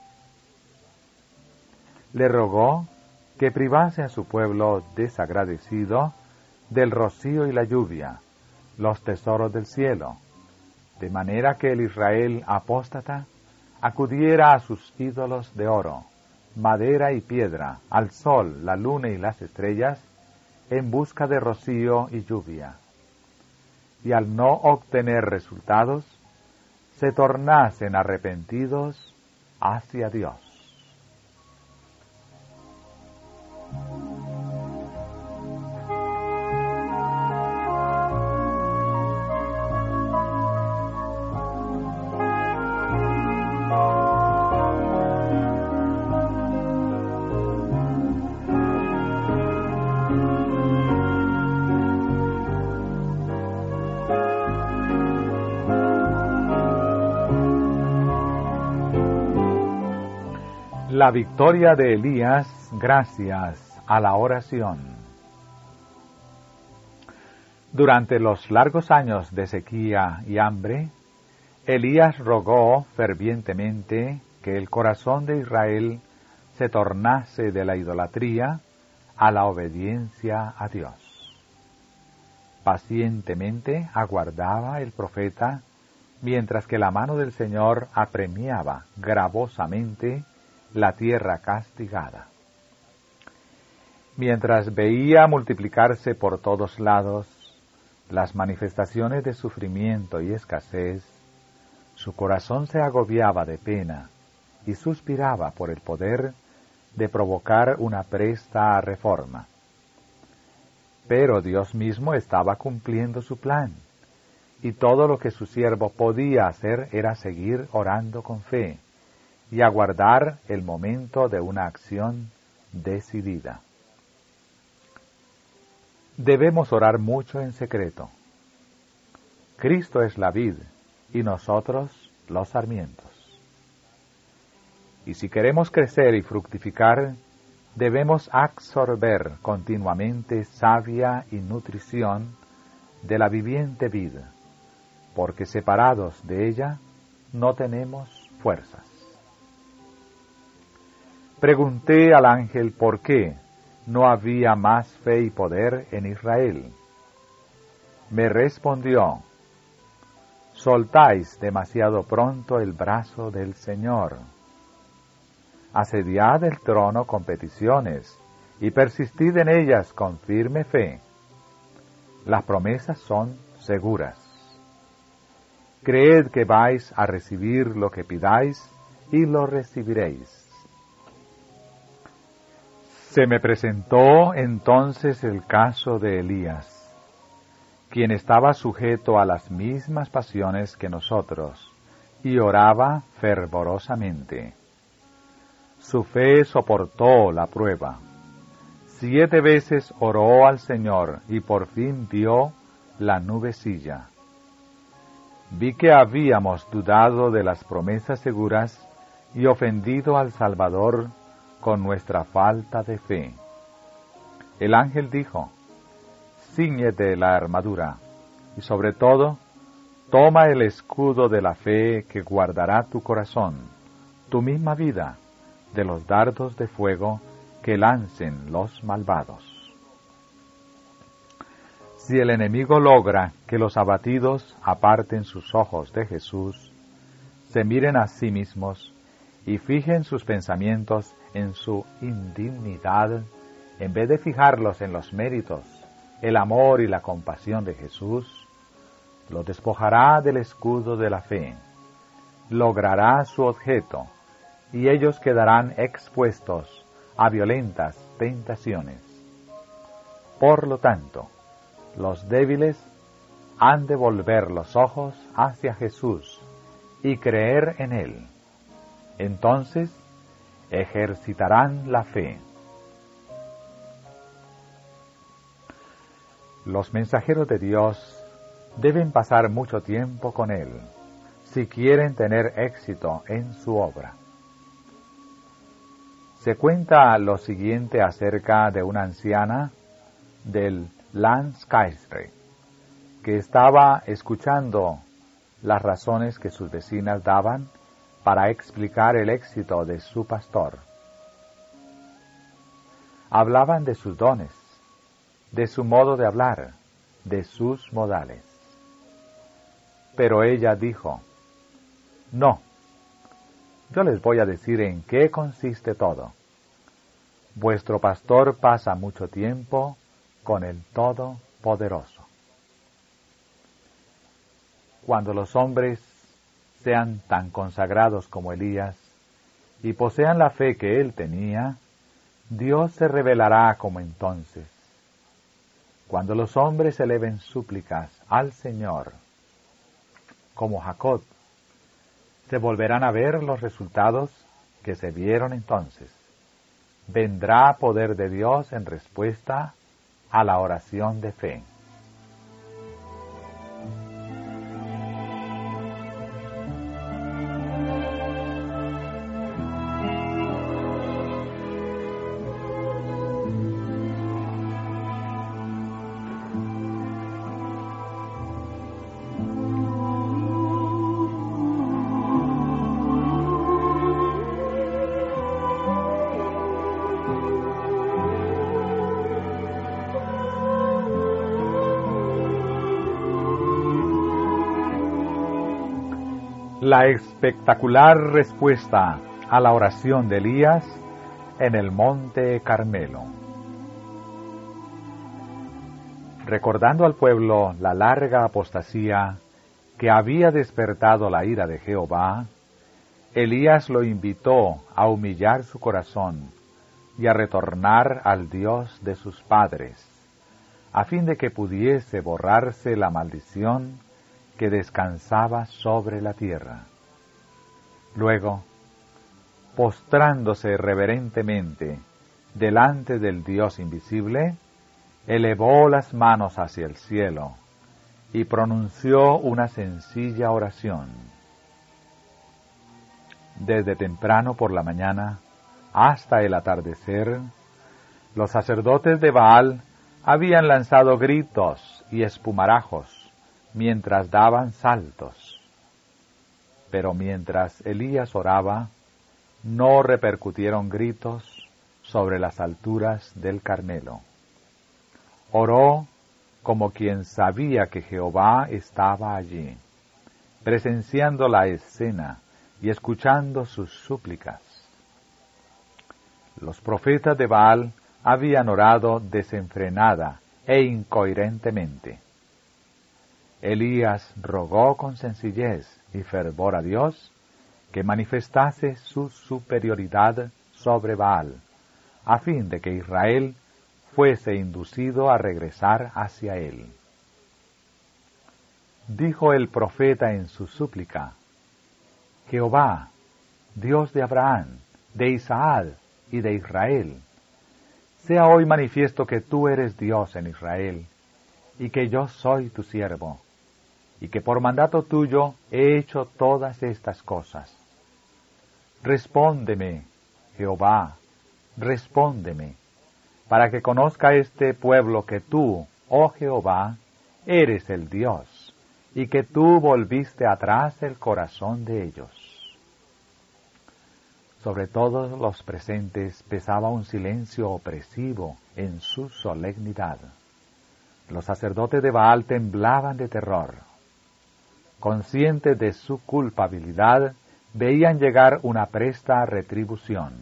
Le rogó que privase a su pueblo desagradecido del rocío y la lluvia, los tesoros del cielo, de manera que el Israel apóstata acudiera a sus ídolos de oro, madera y piedra, al sol, la luna y las estrellas, en busca de rocío y lluvia, y al no obtener resultados, se tornasen arrepentidos hacia Dios. La victoria de Elías gracias a la oración. Durante los largos años de sequía y hambre, Elías rogó fervientemente que el corazón de Israel se tornase de la idolatría a la obediencia a Dios. Pacientemente aguardaba el profeta, mientras que la mano del Señor apremiaba gravosamente la tierra castigada. Mientras veía multiplicarse por todos lados las manifestaciones de sufrimiento y escasez, su corazón se agobiaba de pena y suspiraba por el poder de provocar una presta reforma. Pero Dios mismo estaba cumpliendo su plan, y todo lo que su siervo podía hacer era seguir orando con fe y aguardar el momento de una acción decidida. Debemos orar mucho en secreto. Cristo es la vid y nosotros los sarmientos. Y si queremos crecer y fructificar, debemos absorber continuamente savia y nutrición de la viviente vid, porque separados de ella no tenemos fuerzas. Pregunté al ángel por qué no había más fe y poder en Israel. Me respondió: soltáis demasiado pronto el brazo del Señor. Asediad el trono con peticiones y persistid en ellas con firme fe. Las promesas son seguras. Creed que vais a recibir lo que pidáis y lo recibiréis. Se me presentó entonces el caso de Elías, quien estaba sujeto a las mismas pasiones que nosotros, y oraba fervorosamente. Su fe soportó la prueba. Siete veces oró al Señor y por fin vio la nubecilla. Vi que habíamos dudado de las promesas seguras y ofendido al Salvador con nuestra falta de fe. El ángel dijo: cíñete la armadura, y sobre todo, toma el escudo de la fe que guardará tu corazón, tu misma vida, de los dardos de fuego que lancen los malvados. Si el enemigo logra que los abatidos aparten sus ojos de Jesús, se miren a sí mismos y fijen sus pensamientos en su indignidad, en vez de fijarlos en los méritos, el amor y la compasión de Jesús, lo despojará del escudo de la fe, logrará su objeto, y ellos quedarán expuestos a violentas tentaciones. Por lo tanto, los débiles han de volver los ojos hacia Jesús y creer en Él. Entonces, ejercitarán la fe. Los mensajeros de Dios deben pasar mucho tiempo con Él, si quieren tener éxito en su obra. Se cuenta lo siguiente acerca de una anciana del Landkreis, que estaba escuchando las razones que sus vecinas daban para explicar el éxito de su pastor. Hablaban de sus dones, de su modo de hablar, de sus modales. Pero ella dijo: no, yo les voy a decir en qué consiste todo. Vuestro pastor pasa mucho tiempo con el Todopoderoso. Cuando los hombres sean tan consagrados como Elías y posean la fe que él tenía, Dios se revelará como entonces. Cuando los hombres eleven súplicas al Señor, como Jacob, se volverán a ver los resultados que se vieron entonces. Vendrá poder de Dios en respuesta a la oración de fe. La espectacular respuesta a la oración de Elías en el monte Carmelo. Recordando al pueblo la larga apostasía que había despertado la ira de Jehová, Elías lo invitó a humillar su corazón y a retornar al Dios de sus padres, a fin de que pudiese borrarse la maldición que descansaba sobre la tierra. Luego, postrándose reverentemente delante del Dios invisible, elevó las manos hacia el cielo y pronunció una sencilla oración. Desde temprano por la mañana hasta el atardecer, los sacerdotes de Baal habían lanzado gritos y espumarajos mientras daban saltos. Pero mientras Elías oraba, no repercutieron gritos sobre las alturas del Carmelo. Oró como quien sabía que Jehová estaba allí, presenciando la escena y escuchando sus súplicas. Los profetas de Baal habían orado desenfrenada e incoherentemente. Elías rogó con sencillez y fervor a Dios que manifestase su superioridad sobre Baal, a fin de que Israel fuese inducido a regresar hacia él. Dijo el profeta en su súplica: Jehová, Dios de Abraham, de Isaac y de Israel, sea hoy manifiesto que tú eres Dios en Israel, y que yo soy tu siervo, y que por mandato tuyo he hecho todas estas cosas. Respóndeme, Jehová, respóndeme, para que conozca este pueblo que tú, oh Jehová, eres el Dios, y que tú volviste atrás el corazón de ellos. Sobre todos los presentes pesaba un silencio opresivo en su solemnidad. Los sacerdotes de Baal temblaban de terror. Conscientes de su culpabilidad, veían llegar una presta retribución.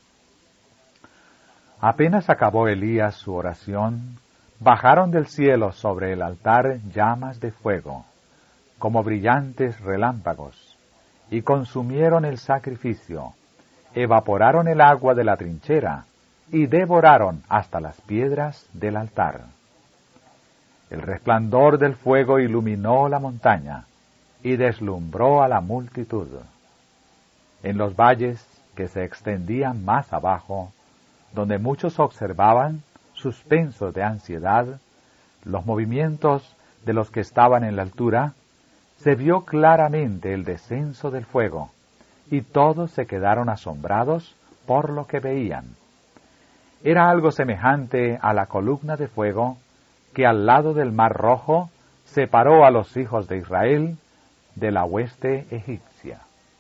Apenas acabó Elías su oración, bajaron del cielo sobre el altar llamas de fuego, como brillantes relámpagos, y consumieron el sacrificio, evaporaron el agua de la trinchera, y devoraron hasta las piedras del altar. El resplandor del fuego iluminó la montaña, y deslumbró a la multitud. En los valles que se extendían más abajo, donde muchos observaban, suspensos de ansiedad, los movimientos de los que estaban en la altura, se vio claramente el descenso del fuego, y todos se quedaron asombrados por lo que veían. Era algo semejante a la columna de fuego que al lado del Mar Rojo separó a los hijos de Israel de la hueste egipcia.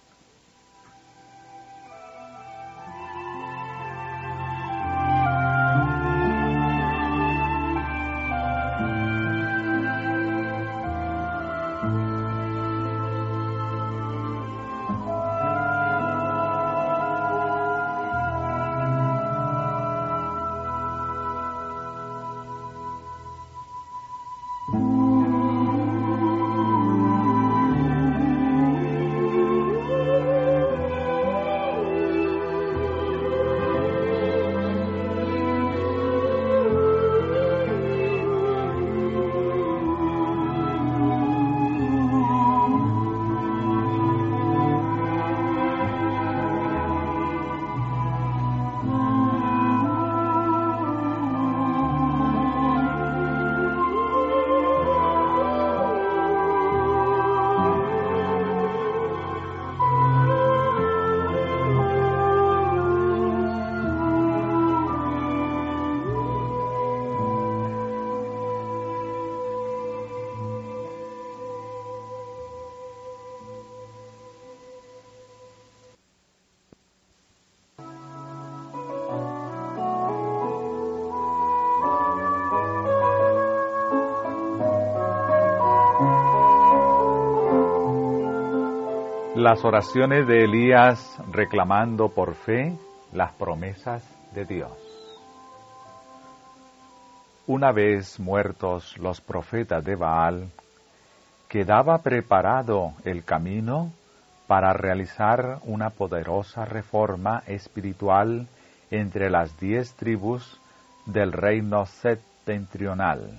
Las oraciones de Elías reclamando por fe las promesas de Dios. Una vez muertos los profetas de Baal, quedaba preparado el camino para realizar una poderosa reforma espiritual entre las diez tribus del reino septentrional.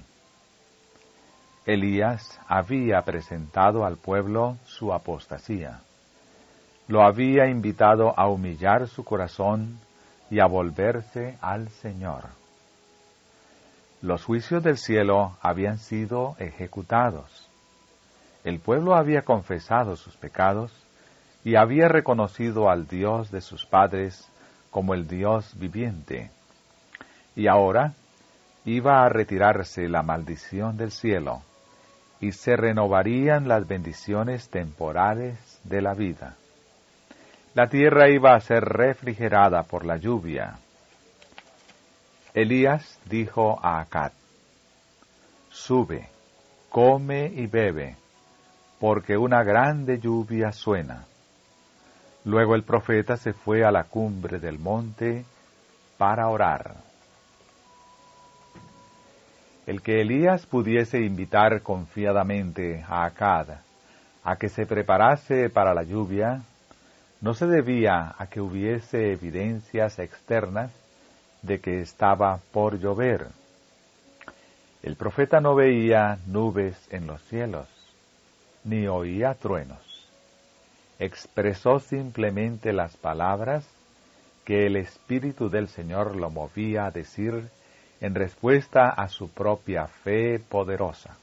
Elías había presentado al pueblo su apostasía. Lo había invitado a humillar su corazón y a volverse al Señor. Los juicios del cielo habían sido ejecutados. El pueblo había confesado sus pecados y había reconocido al Dios de sus padres como el Dios viviente. Y ahora iba a retirarse la maldición del cielo y se renovarían las bendiciones temporales de la vida. La tierra iba a ser refrigerada por la lluvia. Elías dijo a Acab: «Sube, come y bebe, porque una grande lluvia suena». Luego el profeta se fue a la cumbre del monte para orar. El que Elías pudiese invitar confiadamente a Acab a que se preparase para la lluvia no se debía a que hubiese evidencias externas de que estaba por llover. El profeta no veía nubes en los cielos, ni oía truenos. Expresó simplemente las palabras que el Espíritu del Señor lo movía a decir en respuesta a su propia fe poderosa.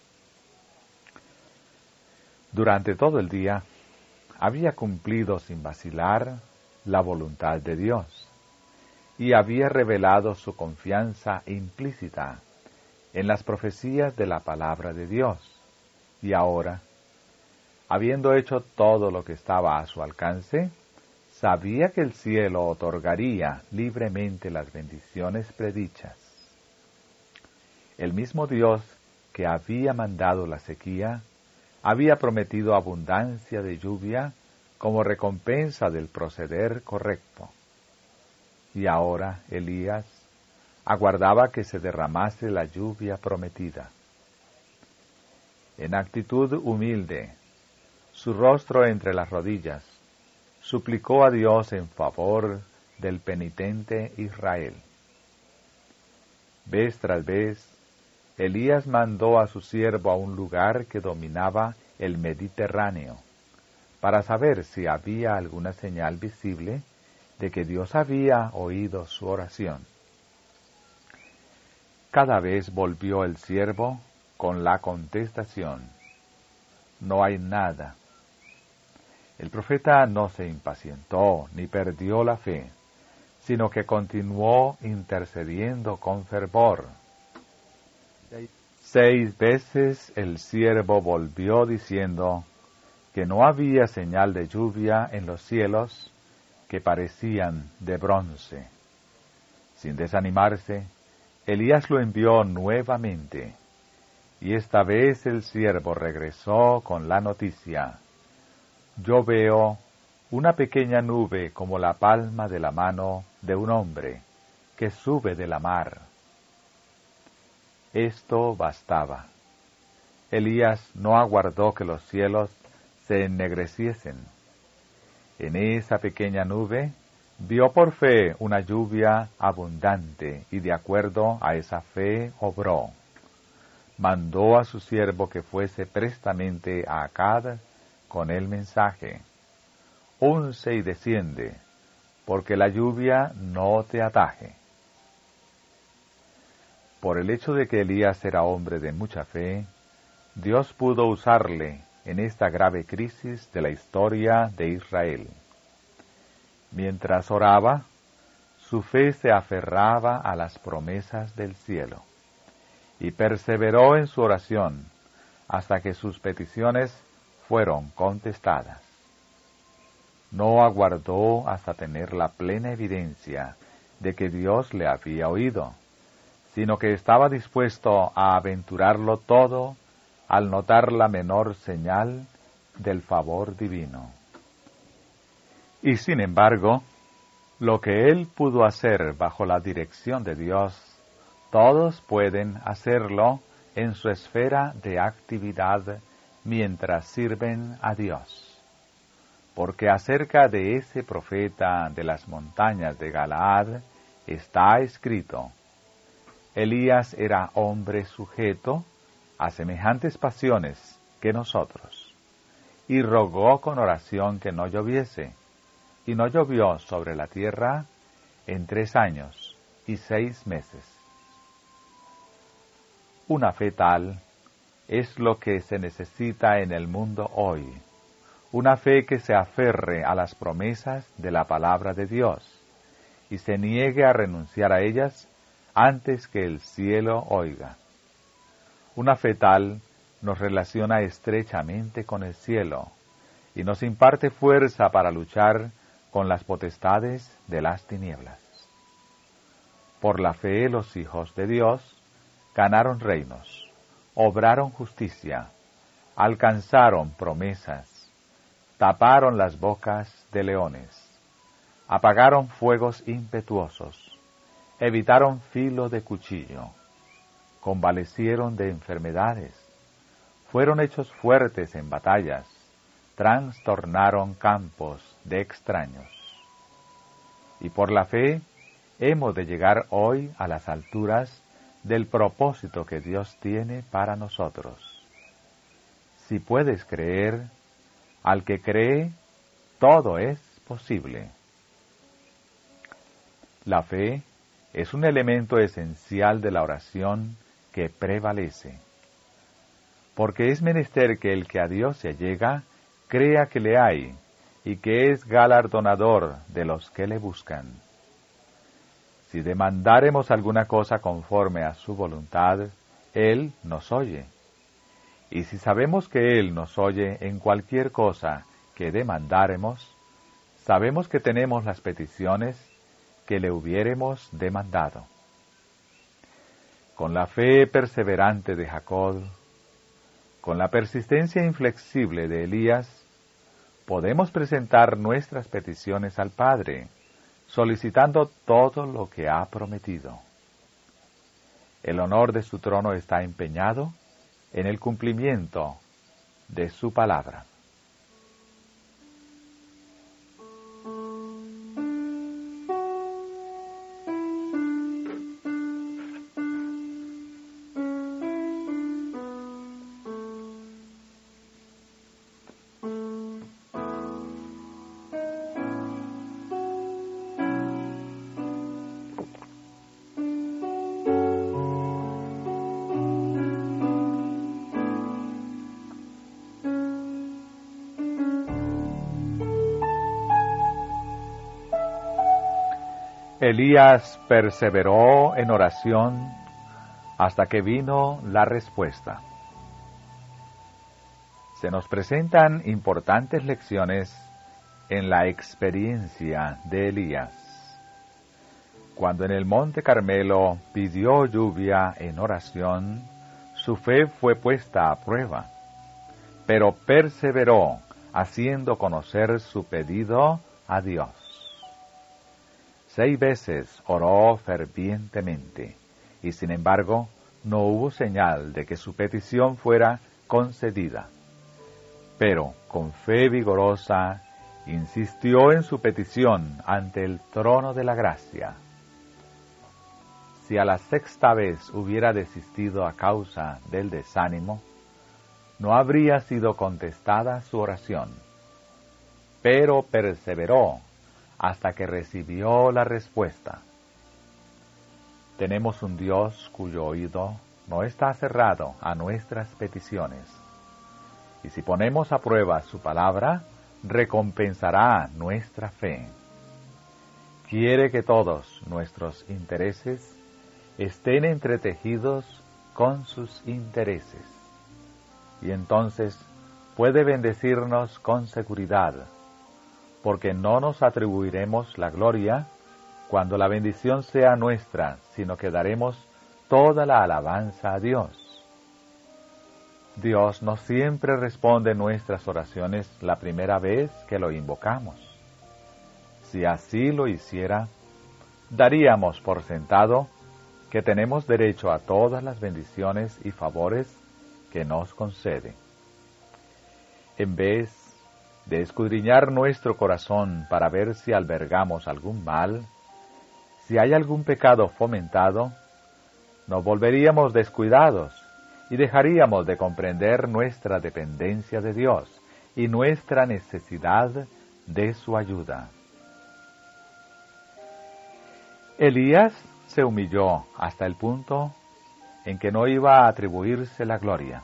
Durante todo el día había cumplido sin vacilar la voluntad de Dios y había revelado su confianza implícita en las profecías de la palabra de Dios. Y ahora, habiendo hecho todo lo que estaba a su alcance, sabía que el cielo otorgaría libremente las bendiciones predichas. El mismo Dios que había mandado la sequía, había prometido abundancia de lluvia como recompensa del proceder correcto. Y ahora Elías aguardaba que se derramase la lluvia prometida. En actitud humilde, su rostro entre las rodillas, suplicó a Dios en favor del penitente Israel. Vez tras vez, Elías mandó a su siervo a un lugar que dominaba el Mediterráneo, para saber si había alguna señal visible de que Dios había oído su oración. Cada vez volvió el siervo con la contestación: «No hay nada». El profeta no se impacientó ni perdió la fe, sino que continuó intercediendo con fervor. Seis veces el siervo volvió diciendo que no había señal de lluvia en los cielos, que parecían de bronce. Sin desanimarse, Elías lo envió nuevamente, y esta vez el siervo regresó con la noticia: «Yo veo una pequeña nube como la palma de la mano de un hombre que sube de la mar». Esto bastaba. Elías no aguardó que los cielos se ennegreciesen. En esa pequeña nube vio por fe una lluvia abundante y de acuerdo a esa fe obró. Mandó a su siervo que fuese prestamente a Acab con el mensaje: «Unce y desciende, porque la lluvia no te ataje». Por el hecho de que Elías era hombre de mucha fe, Dios pudo usarle en esta grave crisis de la historia de Israel. Mientras oraba, su fe se aferraba a las promesas del cielo, y perseveró en su oración hasta que sus peticiones fueron contestadas. No aguardó hasta tener la plena evidencia de que Dios le había oído, sino que estaba dispuesto a aventurarlo todo al notar la menor señal del favor divino. Y sin embargo, lo que él pudo hacer bajo la dirección de Dios Todos pueden hacerlo en su esfera de actividad mientras sirven a Dios. Porque acerca de ese profeta de las montañas de Galaad está escrito: Elías era hombre sujeto a semejantes pasiones que nosotros, y rogó con oración que no lloviese, y no llovió sobre la tierra en tres años y seis meses. Una fe tal es lo que se necesita en el mundo hoy, una fe que se aferre a las promesas de la palabra de Dios y se niegue a renunciar a ellas antes que el cielo oiga. Una fe tal nos relaciona estrechamente con el cielo y nos imparte fuerza para luchar con las potestades de las tinieblas. Por la fe los hijos de Dios ganaron reinos, obraron justicia, alcanzaron promesas, taparon las bocas de leones, apagaron fuegos impetuosos, evitaron filo de cuchillo, convalecieron de enfermedades, fueron hechos fuertes en batallas, trastornaron campos de extraños. Y por la fe hemos de llegar hoy a las alturas del propósito que Dios tiene para nosotros. Si puedes creer, al que cree, todo es posible. La fe es un elemento esencial de la oración que prevalece, porque es menester que el que a Dios se allega crea que le hay y que es galardonador de los que le buscan. Si demandáremos alguna cosa conforme a su voluntad, Él nos oye. Y si sabemos que Él nos oye en cualquier cosa que demandáremos, sabemos que tenemos las peticiones que le hubiéremos demandado. Con la fe perseverante de Jacob, con la persistencia inflexible de Elías, podemos presentar nuestras peticiones al Padre, solicitando todo lo que ha prometido. El honor de su trono está empeñado en el cumplimiento de su palabra. Elías perseveró en oración hasta que vino la respuesta. Se nos presentan importantes lecciones en la experiencia de Elías. Cuando en el Monte Carmelo pidió lluvia en oración, su fe fue puesta a prueba, pero perseveró haciendo conocer su pedido a Dios. Seis veces oró fervientemente, y sin embargo no hubo señal de que su petición fuera concedida. Pero, con fe vigorosa, insistió en su petición ante el trono de la gracia. Si a la sexta vez hubiera desistido a causa del desánimo, no habría sido contestada su oración, pero perseveró hasta que recibió la respuesta. Tenemos un Dios cuyo oído no está cerrado a nuestras peticiones, y si ponemos a prueba su palabra, recompensará nuestra fe. Quiere que todos nuestros intereses estén entretejidos con sus intereses, y entonces puede bendecirnos con seguridad, porque no nos atribuiremos la gloria cuando la bendición sea nuestra, sino que daremos toda la alabanza a Dios. Dios no siempre responde nuestras oraciones la primera vez que lo invocamos. Si así lo hiciera, daríamos por sentado que tenemos derecho a todas las bendiciones y favores que nos concede. En vez de escudriñar nuestro corazón para ver si albergamos algún mal, si hay algún pecado fomentado, nos volveríamos descuidados y dejaríamos de comprender nuestra dependencia de Dios y nuestra necesidad de su ayuda. Elías se humilló hasta el punto en que no iba a atribuirse la gloria.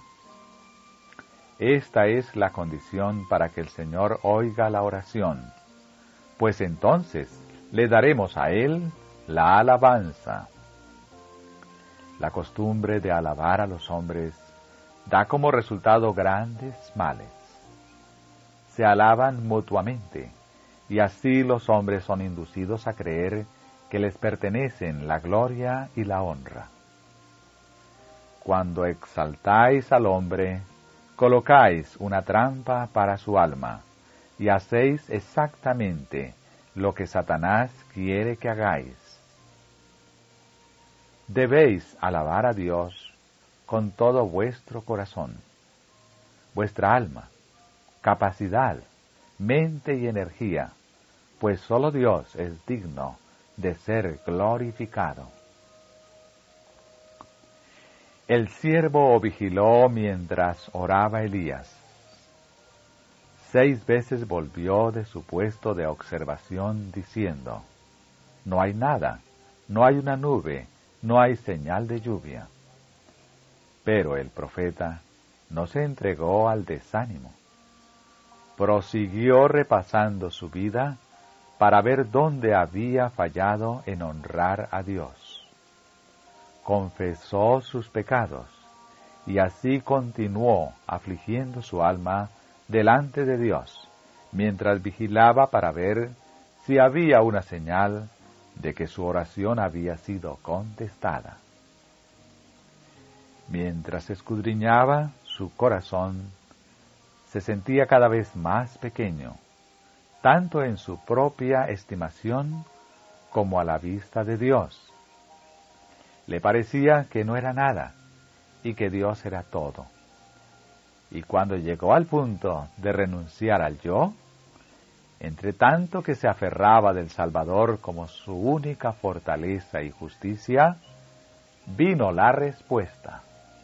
Esta es la condición para que el Señor oiga la oración, pues entonces le daremos a Él la alabanza. La costumbre de alabar a los hombres da como resultado grandes males. Se alaban mutuamente, y así los hombres son inducidos a creer que les pertenecen la gloria y la honra. Cuando exaltáis al hombre, colocáis una trampa para su alma, y hacéis exactamente lo que Satanás quiere que hagáis. Debéis alabar a Dios con todo vuestro corazón, vuestra alma, capacidad, mente y energía, pues sólo Dios es digno de ser glorificado. El siervo vigiló mientras oraba Elías. Seis veces volvió de su puesto de observación diciendo: no hay nada, no hay una nube, no hay señal de lluvia. Pero el profeta no se entregó al desánimo. Prosiguió repasando su vida para ver dónde había fallado en honrar a Dios. Confesó sus pecados, y así continuó afligiendo su alma delante de Dios, mientras vigilaba para ver si había una señal de que su oración había sido contestada. Mientras escudriñaba su corazón, se sentía cada vez más pequeño, tanto en su propia estimación como a la vista de Dios. Le parecía que no era nada y que Dios era todo. Y cuando llegó al punto de renunciar al yo, entre tanto que se aferraba del Salvador como su única fortaleza y justicia, vino la respuesta.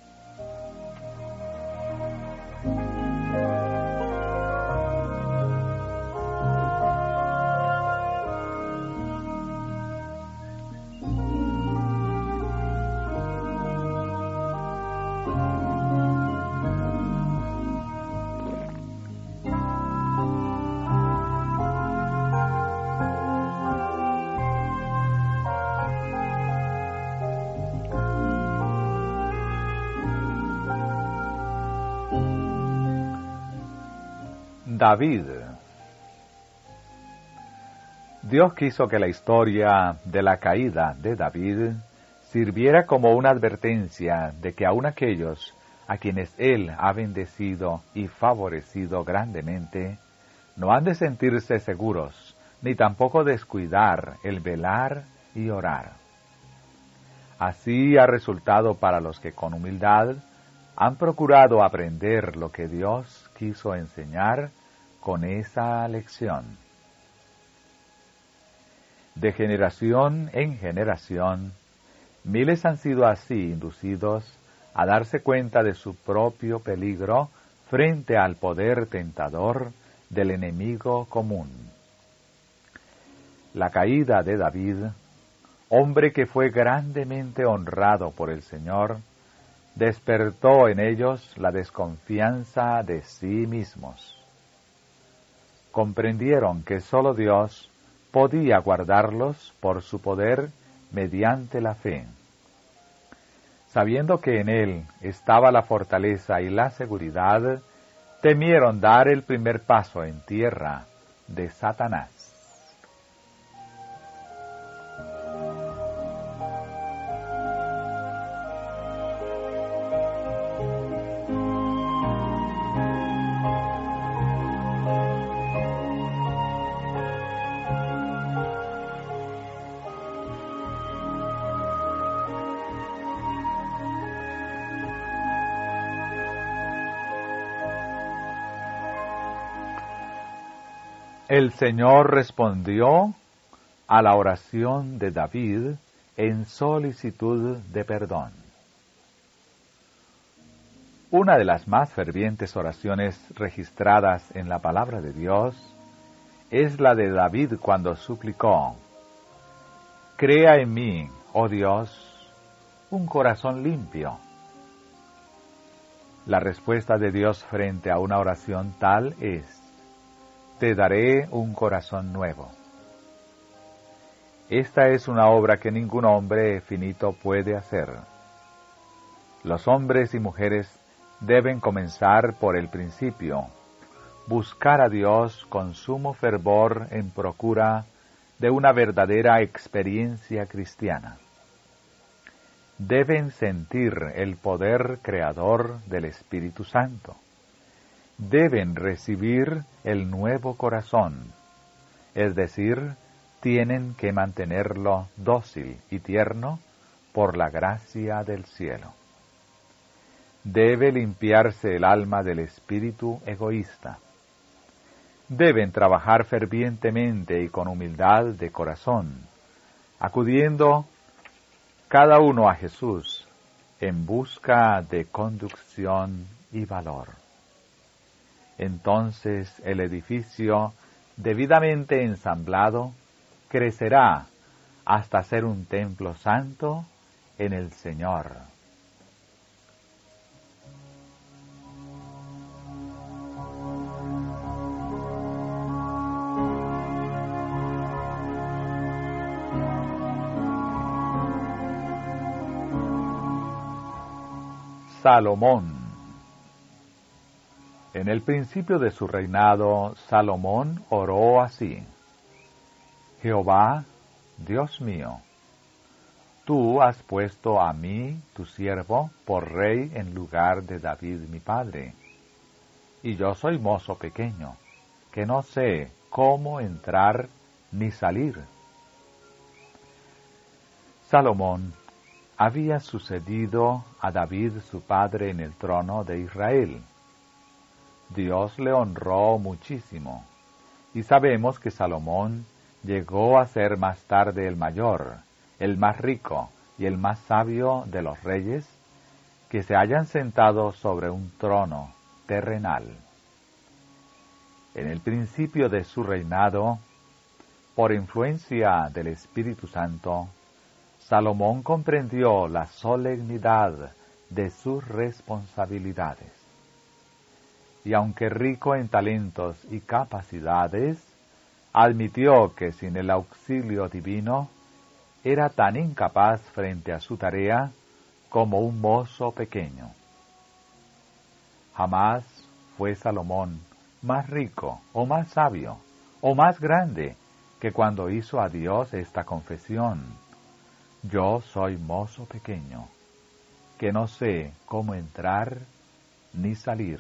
David. Dios quiso que la historia de la caída de David sirviera como una advertencia de que aun aquellos a quienes Él ha bendecido y favorecido grandemente, no han de sentirse seguros, ni tampoco descuidar el velar y orar. Así ha resultado para los que con humildad han procurado aprender lo que Dios quiso enseñar con esa lección. De generación en generación, miles han sido así inducidos a darse cuenta de su propio peligro frente al poder tentador del enemigo común. La caída de David, hombre que fue grandemente honrado por el Señor, despertó en ellos la desconfianza de sí mismos. Comprendieron que sólo Dios podía guardarlos por su poder mediante la fe. Sabiendo que en Él estaba la fortaleza y la seguridad, temieron dar el primer paso en tierra de Satanás. El Señor respondió a la oración de David en solicitud de perdón. Una de las más fervientes oraciones registradas en la palabra de Dios es la de David cuando suplicó: «Crea en mí, oh Dios, un corazón limpio». La respuesta de Dios frente a una oración tal es: «Te daré un corazón nuevo». Esta es una obra que ningún hombre finito puede hacer. Los hombres y mujeres deben comenzar por el principio, buscar a Dios con sumo fervor en procura de una verdadera experiencia cristiana. Deben sentir el poder creador del Espíritu Santo. Deben recibir el nuevo corazón, es decir, tienen que mantenerlo dócil y tierno por la gracia del cielo. Debe limpiarse el alma del espíritu egoísta. Deben trabajar fervientemente y con humildad de corazón, acudiendo cada uno a Jesús en busca de conducción y valor. Entonces el edificio debidamente ensamblado crecerá hasta ser un templo santo en el Señor. Salomón. En el principio de su reinado, Salomón oró así: Jehová, Dios mío, tú has puesto a mí, tu siervo, por rey en lugar de David mi padre, y yo soy mozo pequeño, que no sé cómo entrar ni salir. Salomón había sucedido a David su padre en el trono de Israel. Dios le honró muchísimo, y sabemos que Salomón llegó a ser más tarde el mayor, el más rico y el más sabio de los reyes que se hayan sentado sobre un trono terrenal. En el principio de su reinado, por influencia del Espíritu Santo, Salomón comprendió la solemnidad de sus responsabilidades. Y aunque rico en talentos y capacidades, admitió que sin el auxilio divino era tan incapaz frente a su tarea como un mozo pequeño. Jamás fue Salomón más rico o más sabio o más grande que cuando hizo a Dios esta confesión: yo soy mozo pequeño, que no sé cómo entrar ni salir.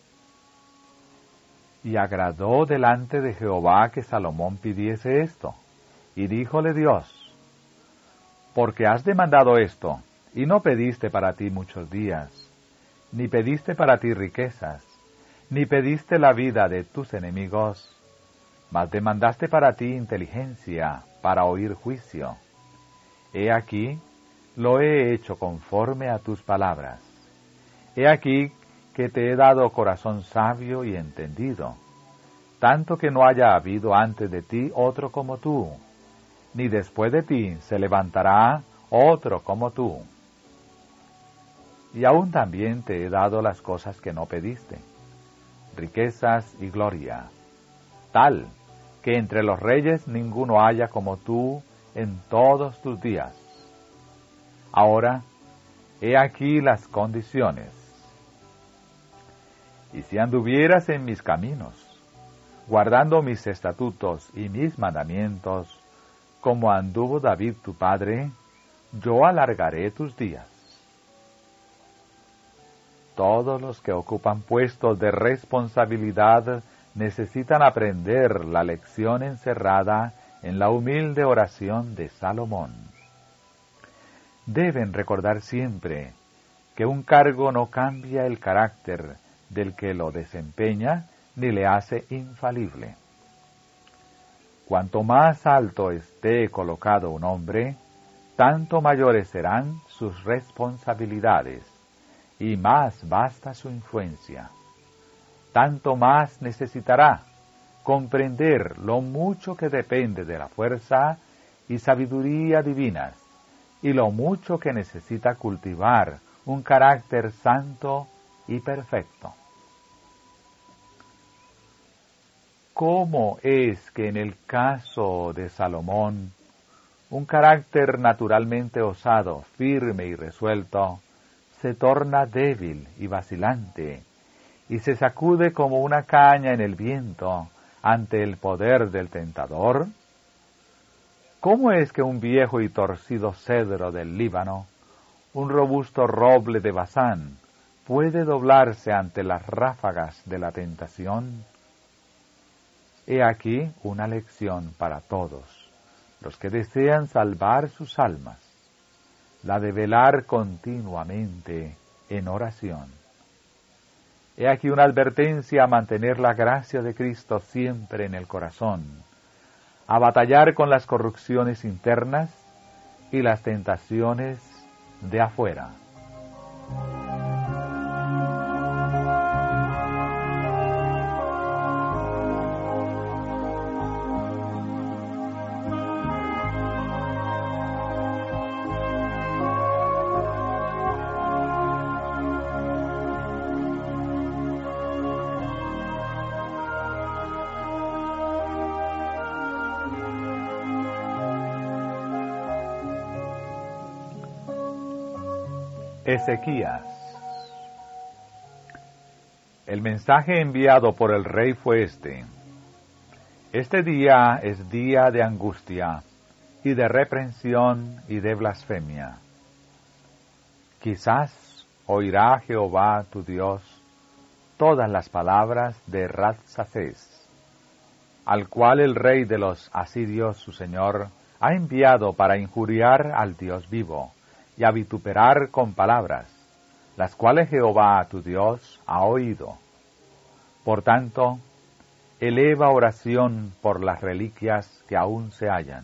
Y agradó delante de Jehová que Salomón pidiese esto, y díjole Dios: porque has demandado esto, y no pediste para ti muchos días, ni pediste para ti riquezas, ni pediste la vida de tus enemigos, mas demandaste para ti inteligencia, para oír juicio. He aquí, lo he hecho conforme a tus palabras. He aquí que te he dado corazón sabio y entendido, tanto que no haya habido antes de ti otro como tú, ni después de ti se levantará otro como tú. Y aún también te he dado las cosas que no pediste, riquezas y gloria, tal que entre los reyes ninguno haya como tú en todos tus días. Ahora, he aquí las condiciones. Y si anduvieras en mis caminos, guardando mis estatutos y mis mandamientos, como anduvo David tu padre, yo alargaré tus días. Todos los que ocupan puestos de responsabilidad necesitan aprender la lección encerrada en la humilde oración de Salomón. Deben recordar siempre que un cargo no cambia el carácter del que lo desempeña ni le hace infalible. Cuanto más alto esté colocado un hombre, tanto mayores serán sus responsabilidades y más vasta su influencia. Tanto más necesitará comprender lo mucho que depende de la fuerza y sabiduría divinas y lo mucho que necesita cultivar un carácter santo y perfecto. ¿Cómo es que en el caso de Salomón, un carácter naturalmente osado, firme y resuelto, se torna débil y vacilante, y se sacude como una caña en el viento ante el poder del tentador? ¿Cómo es que un viejo y torcido cedro del Líbano, un robusto roble de Basán, puede doblarse ante las ráfagas de la tentación? He aquí una lección para todos los que desean salvar sus almas, la de velar continuamente en oración. He aquí una advertencia a mantener la gracia de Cristo siempre en el corazón, a batallar con las corrupciones internas y las tentaciones de afuera. Ezequías. El mensaje enviado por el rey fue este: Este día es día de angustia, y de reprensión y de blasfemia. Quizás oirá Jehová tu Dios todas las palabras de Rabsacés, al cual el rey de los asirios, su señor, ha enviado para injuriar al Dios vivo, y a vituperar con palabras, las cuales Jehová tu Dios ha oído. Por tanto, eleva oración por las reliquias que aún se hallan.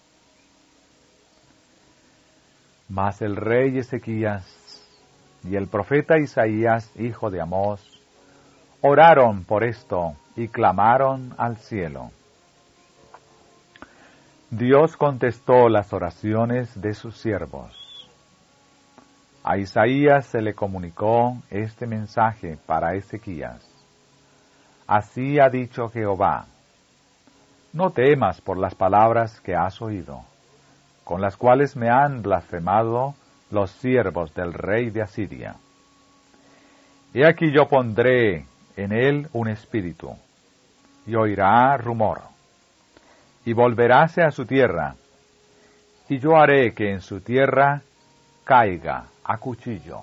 Mas el rey Ezequías y el profeta Isaías, hijo de Amós, oraron por esto y clamaron al cielo. Dios contestó las oraciones de sus siervos. A Isaías se le comunicó este mensaje para Ezequías. Así ha dicho Jehová: No temas por las palabras que has oído, con las cuales me han blasfemado los siervos del rey de Asiria. He aquí yo pondré en él un espíritu, y oirá rumor, y volveráse a su tierra, y yo haré que en su tierra caiga a cuchillo.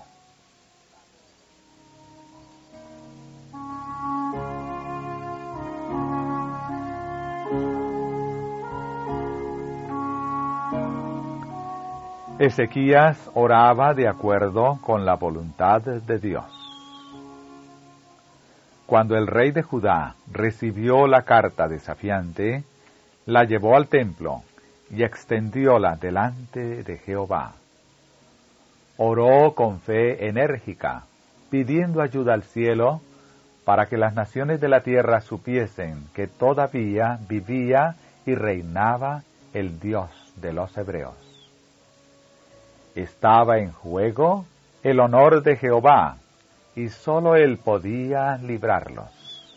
Ezequías oraba de acuerdo con la voluntad de Dios. Cuando el rey de Judá recibió la carta desafiante, la llevó al templo y extendióla delante de Jehová. Oró con fe enérgica, pidiendo ayuda al cielo, para que las naciones de la tierra supiesen que todavía vivía y reinaba el Dios de los hebreos. Estaba en juego el honor de Jehová, y sólo él podía librarlos.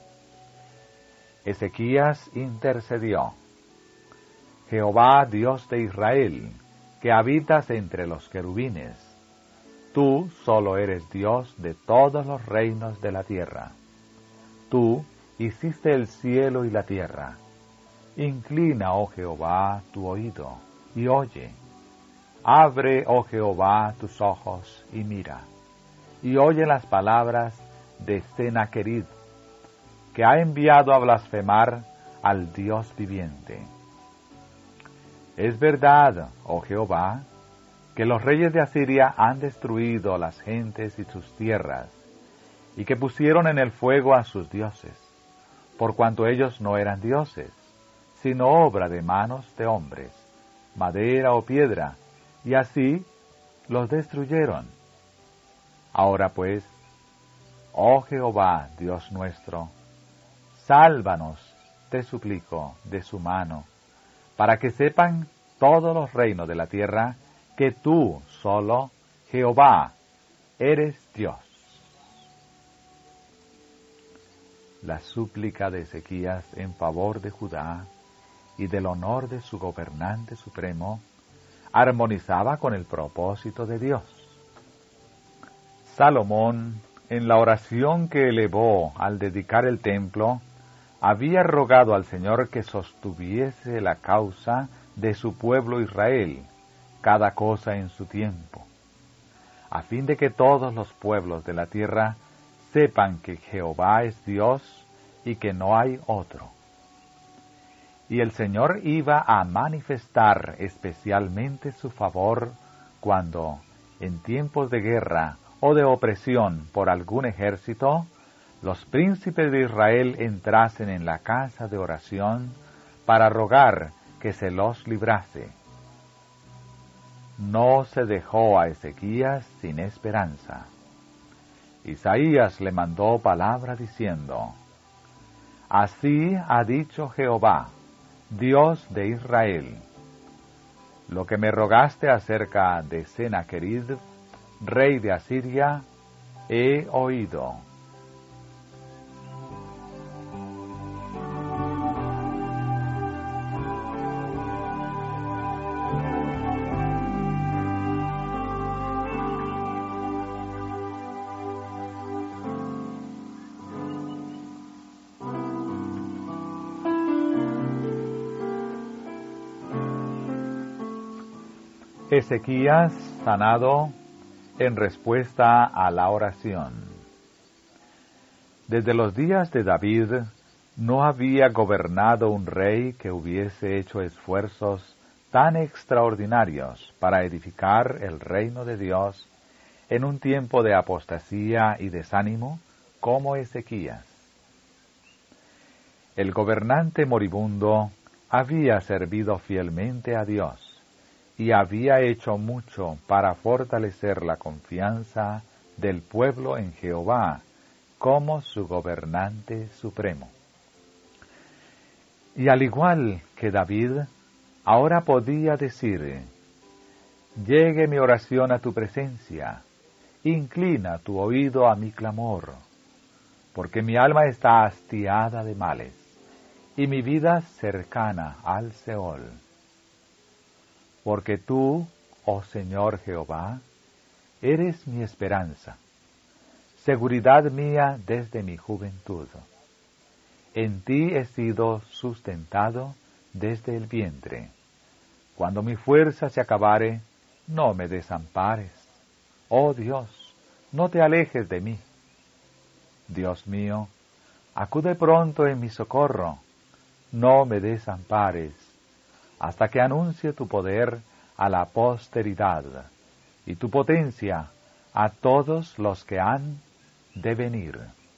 Ezequías intercedió: Jehová, Dios de Israel, que habitas entre los querubines, tú solo eres Dios de todos los reinos de la tierra. Tú hiciste el cielo y la tierra. Inclina, oh Jehová, tu oído, y oye. Abre, oh Jehová, tus ojos, y mira, y oye las palabras de Sennacherib, que ha enviado a blasfemar al Dios viviente. Es verdad, oh Jehová, que los reyes de Asiria han destruido las gentes y sus tierras, y que pusieron en el fuego a sus dioses, por cuanto ellos no eran dioses, sino obra de manos de hombres, madera o piedra, y así los destruyeron. Ahora pues, oh Jehová, Dios nuestro, sálvanos, te suplico, de su mano, para que sepan todos los reinos de la tierra que tú solo, Jehová, eres Dios. La súplica de Ezequías en favor de Judá y del honor de su gobernante supremo armonizaba con el propósito de Dios. Salomón, en la oración que elevó al dedicar el templo, había rogado al Señor que sostuviese la causa de su pueblo Israel, cada cosa en su tiempo, a fin de que todos los pueblos de la tierra sepan que Jehová es Dios y que no hay otro. Y el Señor iba a manifestar especialmente su favor cuando, en tiempos de guerra o de opresión por algún ejército, los príncipes de Israel entrasen en la casa de oración para rogar que se los librase. No se dejó a Ezequías sin esperanza. Isaías le mandó palabra diciendo: Así ha dicho Jehová, Dios de Israel: Lo que me rogaste acerca de Sennacherib, rey de Asiria, he oído. Ezequías sanado en respuesta a la oración. Desde los días de David no había gobernado un rey que hubiese hecho esfuerzos tan extraordinarios para edificar el reino de Dios en un tiempo de apostasía y desánimo como Ezequías. El gobernante moribundo había servido fielmente a Dios y había hecho mucho para fortalecer la confianza del pueblo en Jehová como su gobernante supremo. Y al igual que David, ahora podía decir: Llegue mi oración a tu presencia, inclina tu oído a mi clamor, porque mi alma está hastiada de males, y mi vida cercana al Seol. Porque tú, oh Señor Jehová, eres mi esperanza, seguridad mía desde mi juventud. En ti he sido sustentado desde el vientre. Cuando mi fuerza se acabare, no me desampares. Oh Dios, no te alejes de mí. Dios mío, acude pronto en mi socorro, no me desampares, hasta que anuncie tu poder a la posteridad, y tu potencia a todos los que han de venir.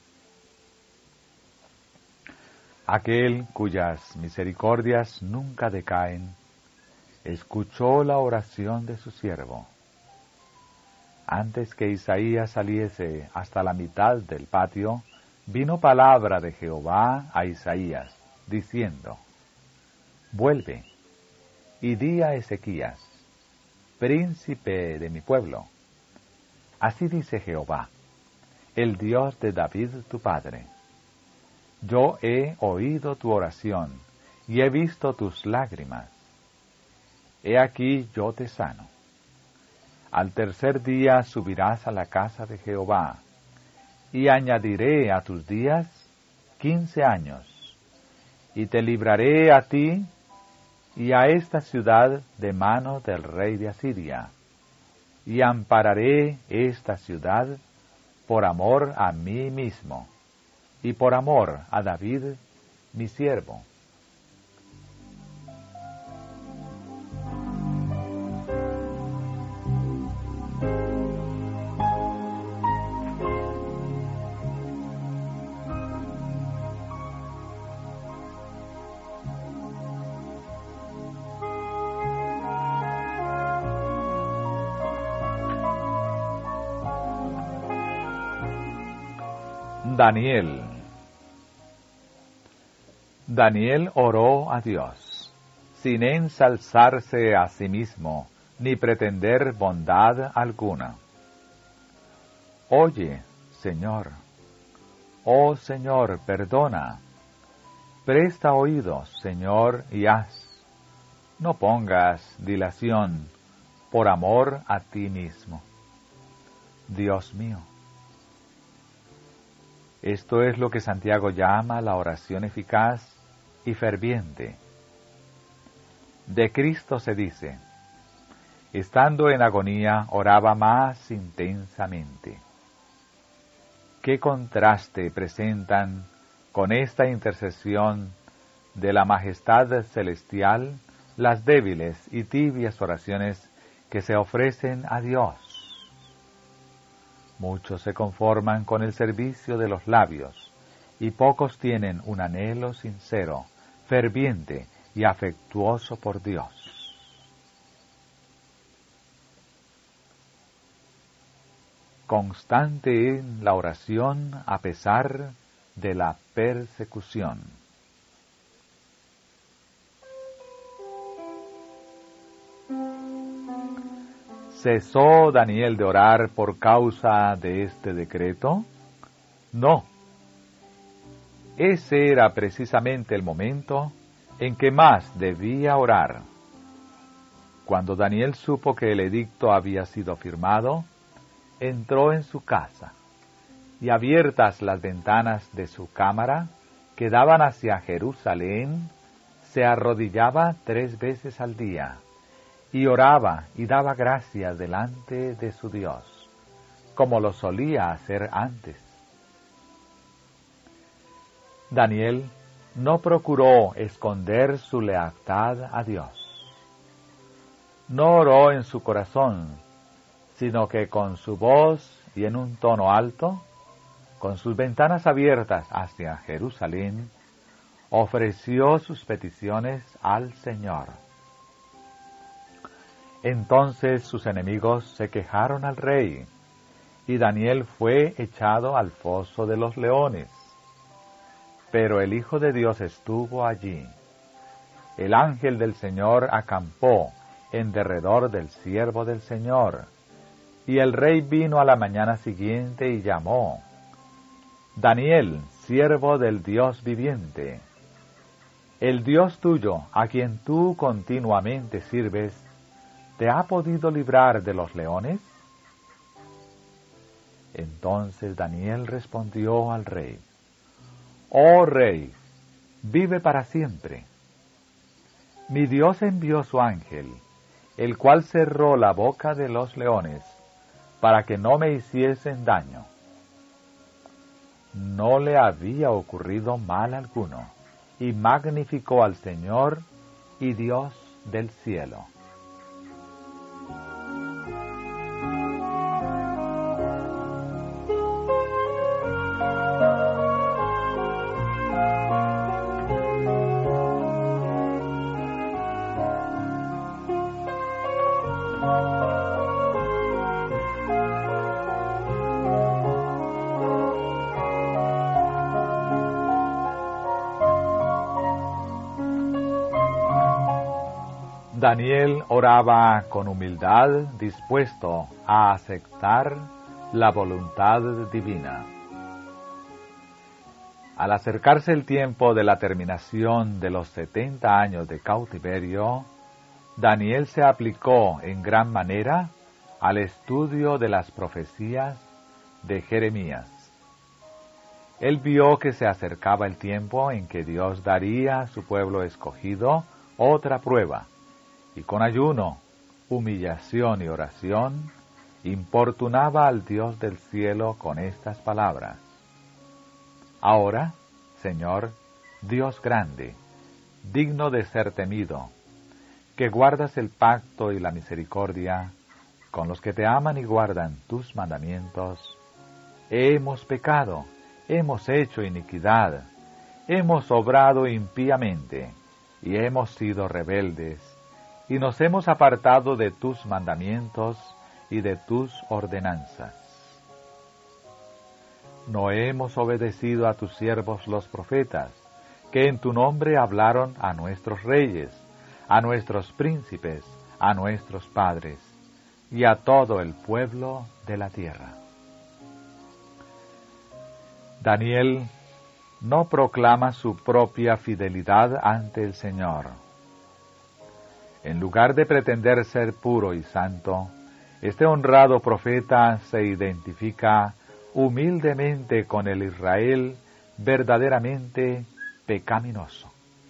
Aquel cuyas misericordias nunca decaen, escuchó la oración de su siervo. Antes que Isaías saliese hasta la mitad del patio, vino palabra de Jehová a Isaías, diciendo: Vuelve, y di a Ezequías, príncipe de mi pueblo: Así dice Jehová, el Dios de David tu padre: Yo he oído tu oración, y he visto tus lágrimas. He aquí yo te sano. Al tercer día subirás a la casa de Jehová, y añadiré a tus días quince años, y te libraré a ti y a esta ciudad de mano del rey de Asiria, y ampararé esta ciudad por amor a mí mismo, y por amor a David, mi siervo. Daniel. Daniel oró a Dios, sin ensalzarse a sí mismo, ni pretender bondad alguna. Oye, Señor, oh Señor, perdona. Presta oídos, Señor, y haz. No pongas dilación por amor a ti mismo. Dios mío. Esto es lo que Santiago llama la oración eficaz y ferviente. De Cristo se dice, estando en agonía, oraba más intensamente. ¿Qué contraste presentan con esta intercesión de la majestad celestial las débiles y tibias oraciones que se ofrecen a Dios? Muchos se conforman con el servicio de los labios, y pocos tienen un anhelo sincero, ferviente y afectuoso por Dios. Constante en la oración a pesar de la persecución. ¿Cesó Daniel de orar por causa de este decreto? No. Ese era precisamente el momento en que más debía orar. Cuando Daniel supo que el edicto había sido firmado, entró en su casa, y abiertas las ventanas de su cámara, que daban hacia Jerusalén, se arrodillaba tres veces al día, y oraba y daba gracias delante de su Dios, como lo solía hacer antes. Daniel no procuró esconder su lealtad a Dios. No oró en su corazón, sino que con su voz y en un tono alto, con sus ventanas abiertas hacia Jerusalén, ofreció sus peticiones al Señor. Entonces sus enemigos se quejaron al rey, y Daniel fue echado al foso de los leones. Pero el Hijo de Dios estuvo allí. El ángel del Señor acampó en derredor del siervo del Señor, y el rey vino a la mañana siguiente y llamó: Daniel, siervo del Dios viviente, el Dios tuyo, a quien tú continuamente sirves, ¿te ha podido librar de los leones? Entonces Daniel respondió al rey: Oh rey, vive para siempre. Mi Dios envió su ángel, el cual cerró la boca de los leones, para que no me hiciesen daño. No le había ocurrido mal alguno, y magnificó al Señor y Dios del cielo. Daniel oraba con humildad, dispuesto a aceptar la voluntad divina. Al acercarse el tiempo de la terminación de los setenta años de cautiverio, Daniel se aplicó en gran manera al estudio de las profecías de Jeremías. Él vio que se acercaba el tiempo en que Dios daría a su pueblo escogido otra prueba, y con ayuno, humillación y oración, importunaba al Dios del cielo con estas palabras: Ahora, Señor, Dios grande, digno de ser temido, que guardas el pacto y la misericordia con los que te aman y guardan tus mandamientos, hemos pecado, hemos hecho iniquidad, hemos obrado impíamente, y hemos sido rebeldes, y nos hemos apartado de tus mandamientos y de tus ordenanzas. no hemos obedecido a tus siervos los profetas, que en tu nombre hablaron a nuestros reyes, a nuestros príncipes, a nuestros padres, y a todo el pueblo de la tierra. Daniel no proclama su propia fidelidad ante el Señor. En lugar de pretender ser puro y santo, este honrado profeta se identifica humildemente con el Israel verdaderamente pecaminoso.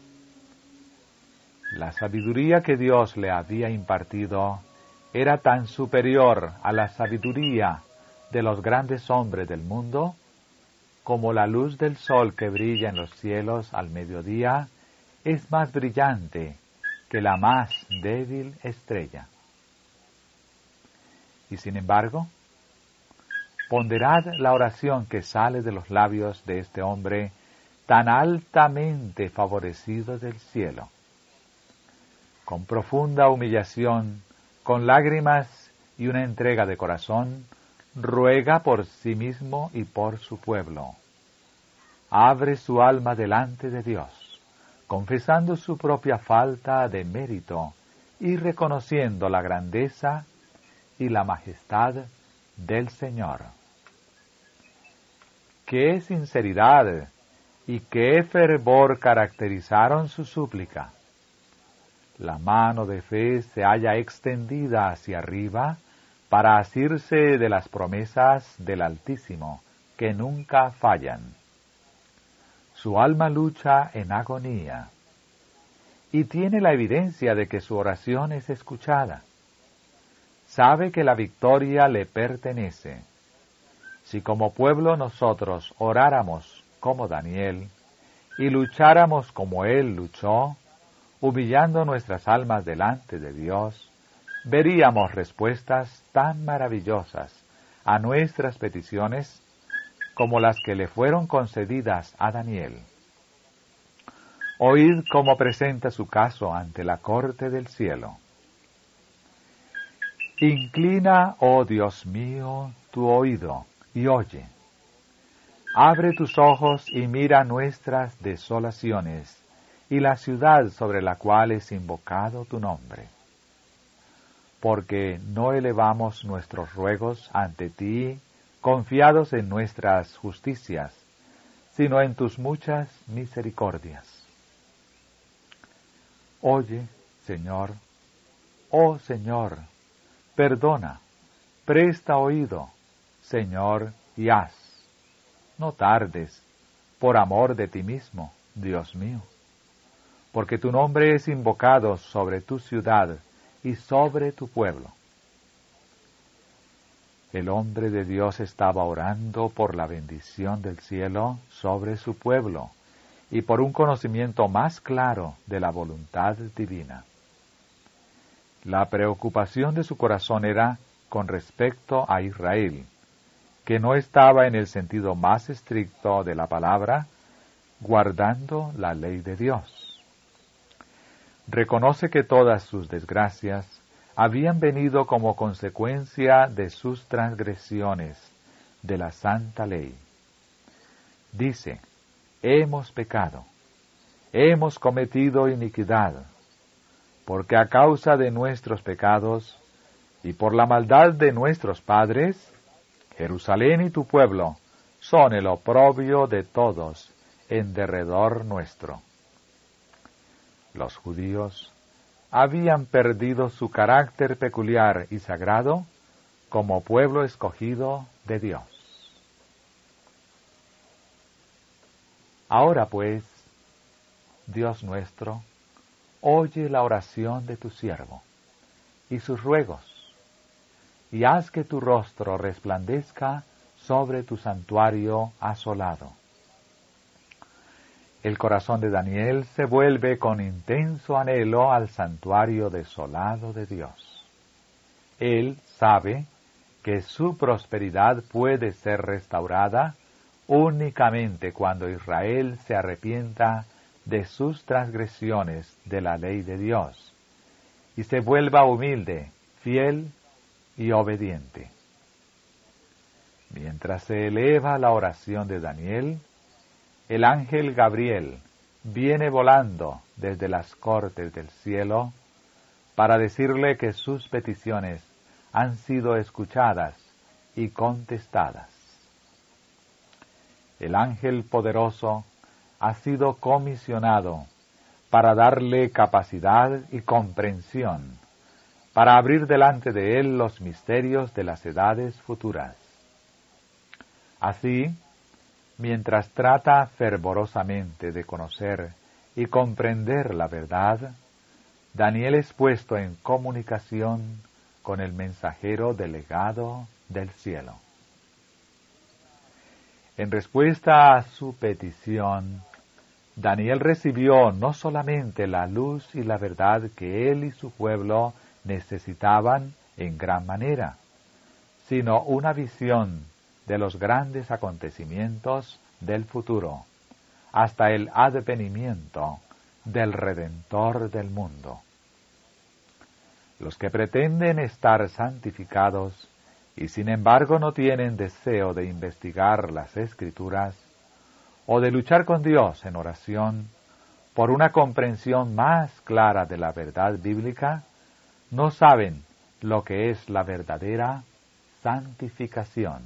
La sabiduría que Dios le había impartido era tan superior a la sabiduría de los grandes hombres del mundo como la luz del sol que brilla en los cielos al mediodía es más brillante que la más débil estrella. Y sin embargo, ponderad la oración que sale de los labios de este hombre tan altamente favorecido del cielo. Con profunda humillación, con lágrimas y una entrega de corazón, ruega por sí mismo y por su pueblo. Abre su alma delante de Dios, confesando su propia falta de mérito y reconociendo la grandeza y la majestad del Señor. ¡Qué sinceridad y qué fervor caracterizaron su súplica! La mano de fe se halla extendida hacia arriba para asirse de las promesas del Altísimo, que nunca fallan. Su alma lucha en agonía y tiene la evidencia de que su oración es escuchada. Sabe que la victoria le pertenece. Si como pueblo nosotros oráramos como Daniel y lucháramos como él luchó, humillando nuestras almas delante de Dios, veríamos respuestas tan maravillosas a nuestras peticiones como las que le fueron concedidas a Daniel. Oíd cómo presenta su caso ante la corte del cielo. Inclina, oh Dios mío, tu oído y oye. Abre tus ojos y mira nuestras desolaciones y la ciudad sobre la cual es invocado tu nombre. Porque no elevamos nuestros ruegos ante ti, confiados en nuestras justicias, sino en tus muchas misericordias. Oye, Señor, oh Señor, perdona, presta oído, Señor, y haz. No tardes, por amor de ti mismo, Dios mío, porque tu nombre es invocado sobre tu ciudad y sobre tu pueblo. El hombre de Dios estaba orando por la bendición del cielo sobre su pueblo y por un conocimiento más claro de la voluntad divina. La preocupación de su corazón era con respecto a Israel, que no estaba en el sentido más estricto de la palabra, guardando la ley de Dios. Reconoce que todas sus desgracias habían venido como consecuencia de sus transgresiones de la santa ley. Dice, hemos pecado, hemos cometido iniquidad, porque a causa de nuestros pecados y por la maldad de nuestros padres, Jerusalén y tu pueblo son el oprobio de todos en derredor nuestro. Los judíos habían perdido su carácter peculiar y sagrado como pueblo escogido de Dios. Ahora pues, Dios nuestro, oye la oración de tu siervo y sus ruegos, y haz que tu rostro resplandezca sobre tu santuario asolado. El corazón de Daniel se vuelve con intenso anhelo al santuario desolado de Dios. Él sabe que su prosperidad puede ser restaurada únicamente cuando Israel se arrepienta de sus transgresiones de la ley de Dios y se vuelva humilde, fiel y obediente. Mientras se eleva la oración de Daniel, el ángel Gabriel viene volando desde las cortes del cielo para decirle que sus peticiones han sido escuchadas y contestadas. El ángel poderoso ha sido comisionado para darle capacidad y comprensión, para abrir delante de él los misterios de las edades futuras. Así, mientras trata fervorosamente de conocer y comprender la verdad, Daniel es puesto en comunicación con el mensajero delegado del cielo. En respuesta a su petición, Daniel recibió no solamente la luz y la verdad que él y su pueblo necesitaban en gran manera, sino una visión de los grandes acontecimientos del futuro, hasta el advenimiento del Redentor del mundo. Los que pretenden estar santificados y sin embargo no tienen deseo de investigar las Escrituras o de luchar con Dios en oración por una comprensión más clara de la verdad bíblica, no saben lo que es la verdadera santificación.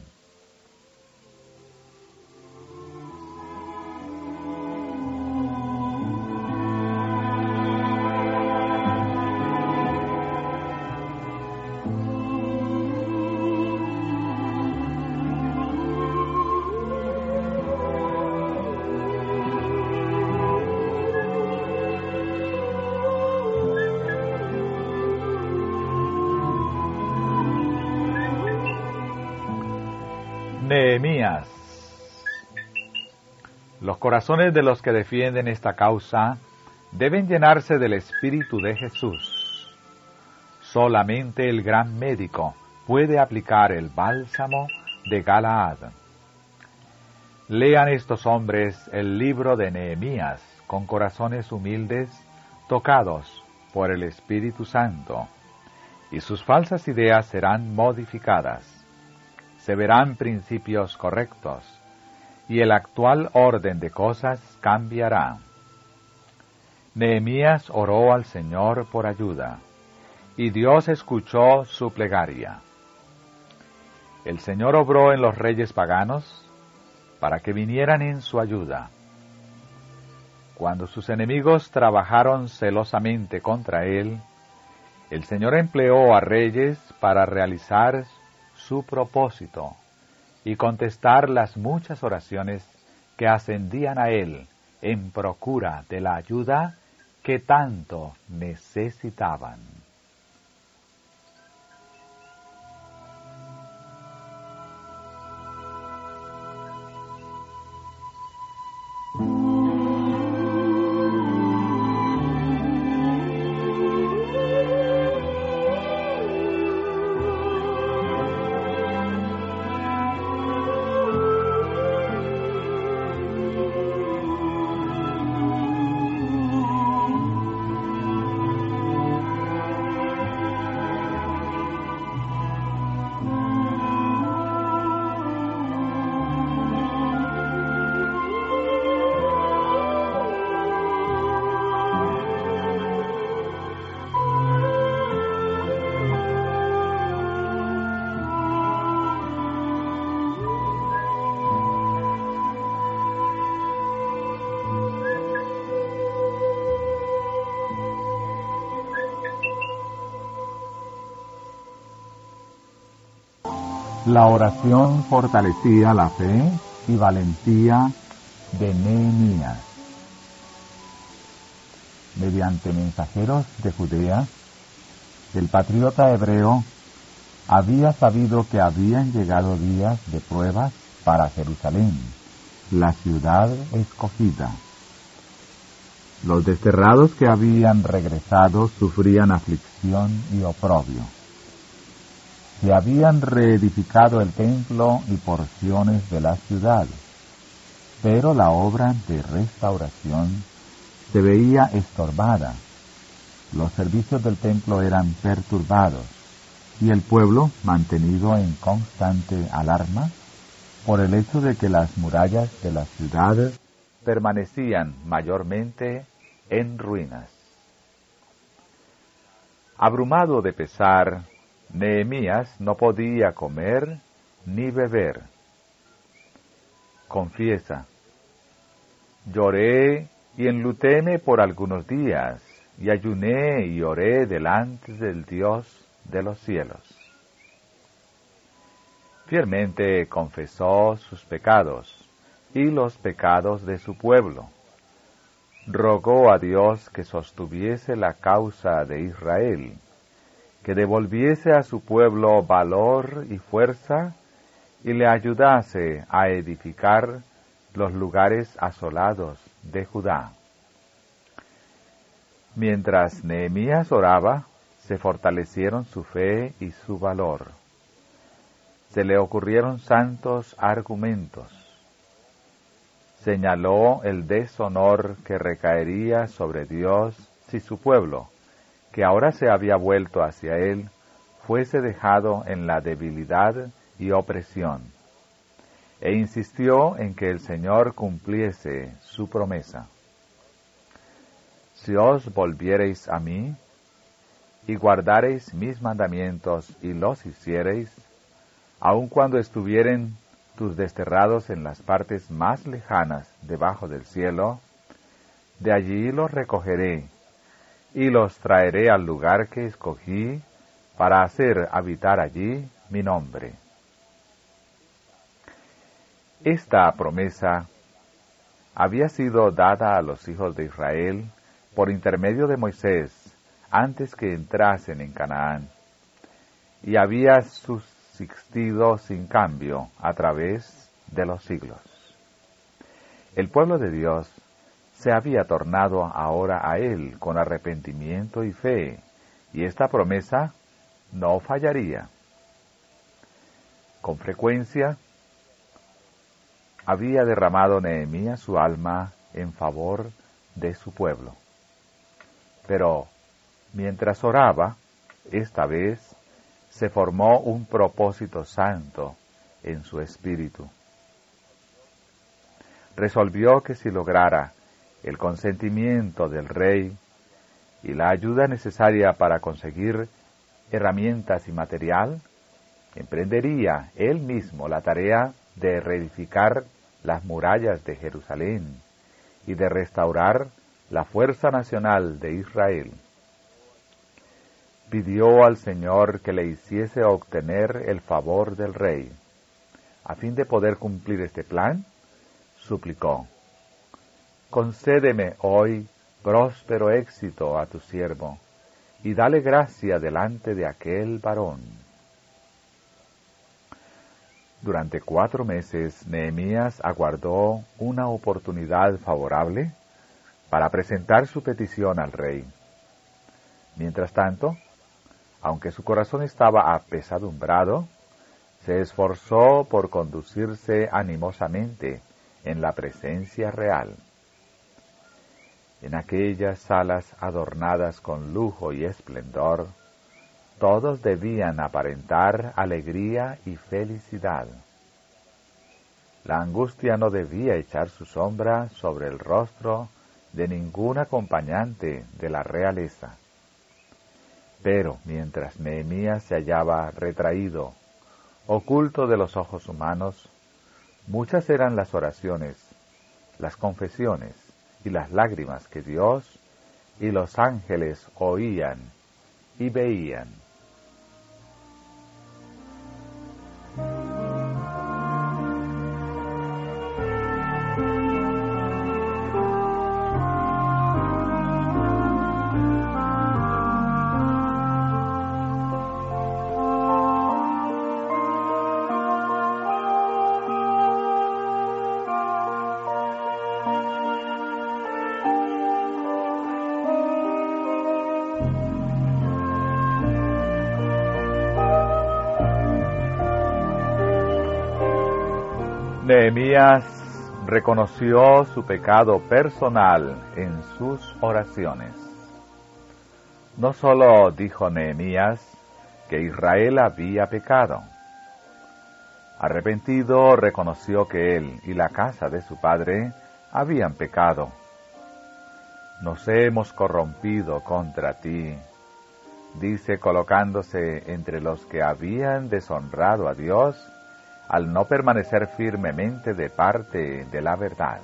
Nehemías. Los corazones de los que defienden esta causa deben llenarse del Espíritu de Jesús. Solamente el gran médico puede aplicar el bálsamo de Galaad. Lean estos hombres el libro de Nehemías con corazones humildes, tocados por el Espíritu Santo, y sus falsas ideas serán modificadas. Se verán principios correctos, y el actual orden de cosas cambiará. Nehemías oró al Señor por ayuda, y Dios escuchó su plegaria. El Señor obró en los reyes paganos para que vinieran en su ayuda. Cuando sus enemigos trabajaron celosamente contra él, el Señor empleó a reyes para realizar su propósito y contestar las muchas oraciones que ascendían a él en procura de la ayuda que tanto necesitaban. La oración fortalecía la fe y valentía de Nehemías. Mediante mensajeros de Judea, el patriota hebreo había sabido que habían llegado días de pruebas para Jerusalén, la ciudad escogida. Los desterrados que habían regresado sufrían aflicción y oprobio. Se habían reedificado el templo y porciones de la ciudad, pero la obra de restauración se veía estorbada. Los servicios del templo eran perturbados, y el pueblo, mantenido en constante alarma, por el hecho de que las murallas de la ciudad permanecían mayormente en ruinas. Abrumado de pesar, Nehemías no podía comer ni beber. Confiesa: lloré y enlutéme por algunos días, y ayuné y oré delante del Dios de los cielos. Fielmente confesó sus pecados y los pecados de su pueblo. Rogó a Dios que sostuviese la causa de Israel, que devolviese a su pueblo valor y fuerza, y le ayudase a edificar los lugares asolados de Judá. Mientras Nehemías oraba, se fortalecieron su fe y su valor. Se le ocurrieron santos argumentos. Señaló el deshonor que recaería sobre Dios si su pueblo, que ahora se había vuelto hacia él, fuese dejado en la debilidad y opresión, e insistió en que el Señor cumpliese su promesa. Si os volviereis a mí, y guardareis mis mandamientos y los hiciereis, aun cuando estuvieren tus desterrados en las partes más lejanas debajo del cielo, de allí los recogeré, y los traeré al lugar que escogí para hacer habitar allí mi nombre. Esta promesa había sido dada a los hijos de Israel por intermedio de Moisés antes que entrasen en Canaán, y había subsistido sin cambio a través de los siglos. El pueblo de Dios se había tornado ahora a él con arrepentimiento y fe, y esta promesa no fallaría. Con frecuencia había derramado Nehemías su alma en favor de su pueblo. Pero mientras oraba, esta vez se formó un propósito santo en su espíritu. Resolvió que si lograra el consentimiento del rey y la ayuda necesaria para conseguir herramientas y material, emprendería él mismo la tarea de reedificar las murallas de Jerusalén y de restaurar la fuerza nacional de Israel. Pidió al Señor que le hiciese obtener el favor del rey. A fin de poder cumplir este plan, suplicó: concédeme hoy próspero éxito a tu siervo, y dale gracia delante de aquel varón. Durante cuatro meses, Nehemías aguardó una oportunidad favorable para presentar su petición al rey. Mientras tanto, aunque su corazón estaba apesadumbrado, se esforzó por conducirse animosamente en la presencia real. En aquellas salas adornadas con lujo y esplendor, todos debían aparentar alegría y felicidad. La angustia no debía echar su sombra sobre el rostro de ningún acompañante de la realeza. Pero mientras Nehemías se hallaba retraído, oculto de los ojos humanos, muchas eran las oraciones, las confesiones y las lágrimas que Dios y los ángeles oían y veían. Nehemías reconoció su pecado personal en sus oraciones. No solo dijo Nehemías que Israel había pecado, Arrepentido, reconoció que él y la casa de su padre habían pecado. Nos hemos corrompido contra ti, dice, colocándose entre los que habían deshonrado a Dios al no permanecer firmemente de parte de la verdad.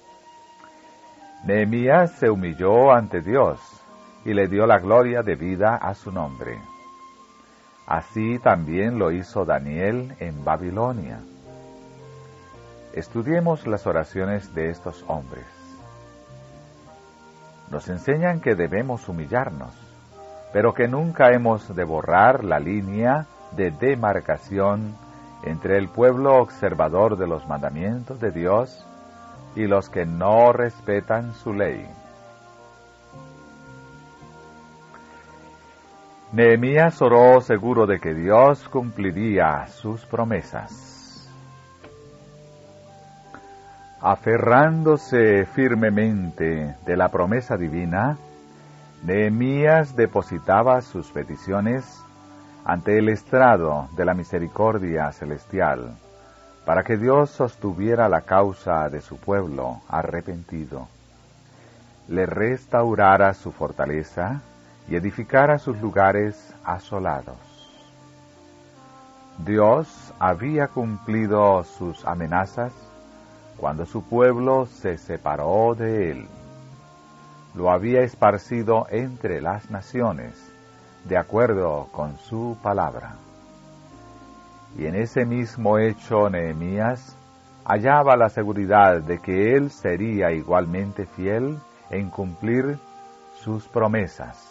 Nehemías se humilló ante Dios y le dio la gloria debida a su nombre. Así también lo hizo Daniel en Babilonia. Estudiemos las oraciones de estos hombres. Nos enseñan que debemos humillarnos, pero que nunca hemos de borrar la línea de demarcación entre el pueblo observador de los mandamientos de Dios y los que no respetan su ley. Nehemías oró seguro de que Dios cumpliría sus promesas. Aferrándose firmemente de la promesa divina, Nehemías depositaba sus peticiones ante el estrado de la misericordia celestial, para que Dios sostuviera la causa de su pueblo arrepentido, le restaurara su fortaleza y edificara sus lugares asolados. Dios había cumplido sus amenazas cuando su pueblo se separó de él. Lo había esparcido entre las naciones, de acuerdo con su palabra. Y en ese mismo hecho Nehemías hallaba la seguridad de que él sería igualmente fiel en cumplir sus promesas.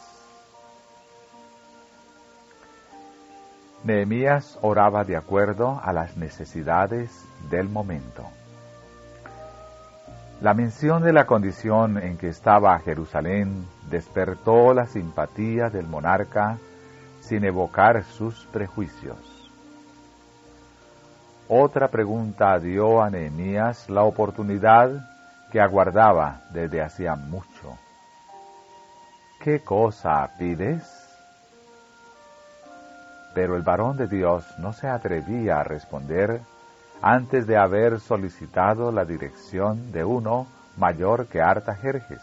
Nehemías oraba de acuerdo a las necesidades del momento. La mención de la condición en que estaba Jerusalén despertó la simpatía del monarca sin evocar sus prejuicios. Otra pregunta dio a Nehemías la oportunidad que aguardaba desde hacía mucho. ¿Qué cosa pides? Pero el varón de Dios no se atrevía a responder antes de haber solicitado la dirección de uno mayor que Artajerjes.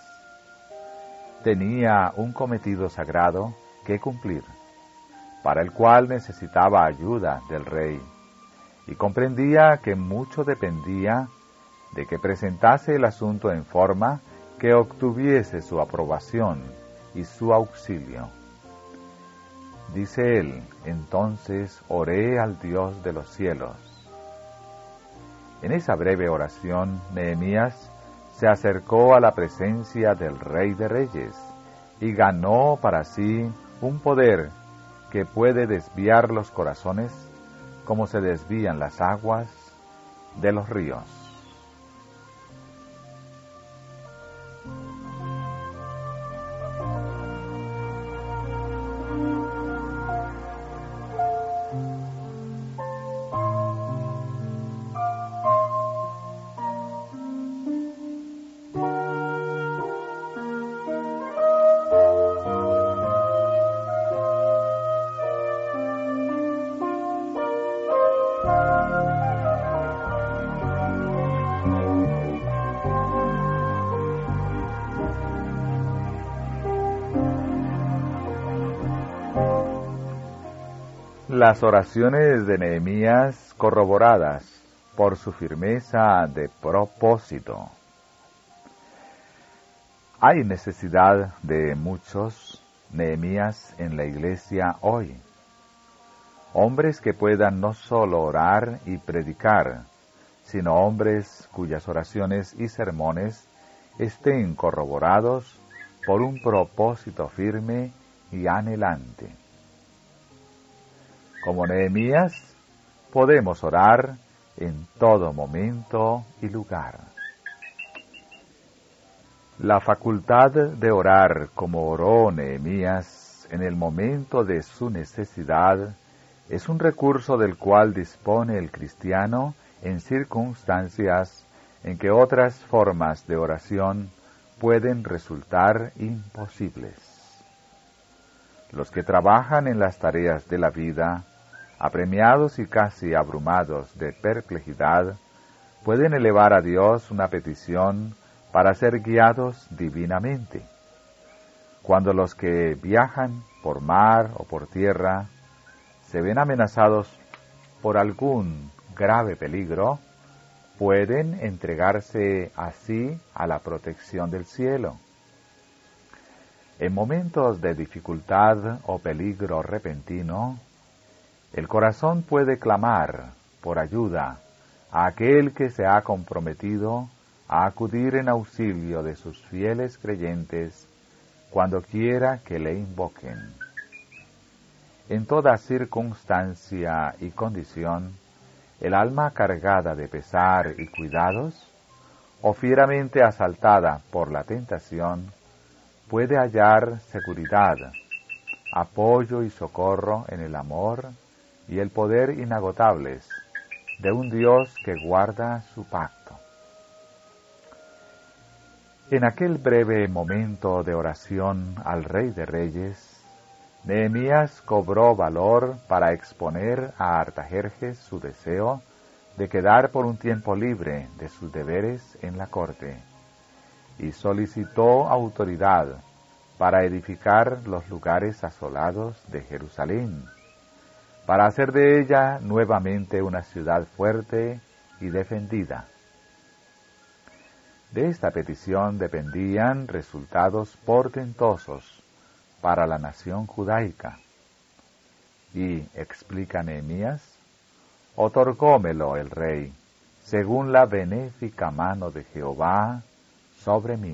Tenía un cometido sagrado que cumplir, para el cual necesitaba ayuda del rey, y comprendía que mucho dependía de que presentase el asunto en forma que obtuviese su aprobación y su auxilio. Dice él, entonces oré al Dios de los cielos. En esa breve oración, Nehemías se acercó a la presencia del Rey de Reyes y ganó para sí un poder que puede desviar los corazones como se desvían las aguas de los ríos. Las oraciones de Nehemías corroboradas por su firmeza de propósito. Hay necesidad de muchos Nehemías en la iglesia hoy. Hombres que puedan no solo orar y predicar, sino hombres cuyas oraciones y sermones estén corroborados por un propósito firme y anhelante. Como Nehemías, podemos orar en todo momento y lugar. La facultad de orar como oró Nehemías en el momento de su necesidad es un recurso del cual dispone el cristiano en circunstancias en que otras formas de oración pueden resultar imposibles. Los que trabajan en las tareas de la vida apremiados y casi abrumados de perplejidad, pueden elevar a Dios una petición para ser guiados divinamente. Cuando los que viajan por mar o por tierra se ven amenazados por algún grave peligro, pueden entregarse así a la protección del cielo. En momentos de dificultad o peligro repentino, el corazón puede clamar por ayuda a aquel que se ha comprometido a acudir en auxilio de sus fieles creyentes cuando quiera que le invoquen. En toda circunstancia y condición, el alma cargada de pesar y cuidados, o fieramente asaltada por la tentación, puede hallar seguridad, apoyo y socorro en el amor y el poder inagotables de un Dios que guarda su pacto. En aquel breve momento de oración al Rey de Reyes, Nehemías cobró valor para exponer a Artajerjes su deseo de quedar por un tiempo libre de sus deberes en la corte, y solicitó autoridad para edificar los lugares asolados de Jerusalén, para hacer de ella nuevamente una ciudad fuerte y defendida. De esta petición dependían resultados portentosos para la nación judaica. Y, explica Nehemías, otorgómelo el rey, según la benéfica mano de Jehová sobre mí.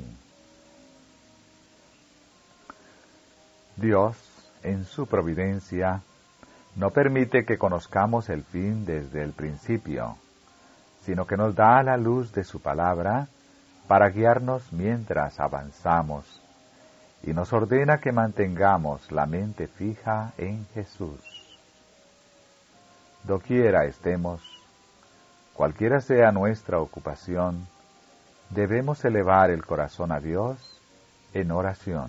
Dios, en su providencia, no permite que conozcamos el fin desde el principio, sino que nos da la luz de su palabra para guiarnos mientras avanzamos, y nos ordena que mantengamos la mente fija en Jesús. Doquiera estemos, cualquiera sea nuestra ocupación, debemos elevar el corazón a Dios en oración.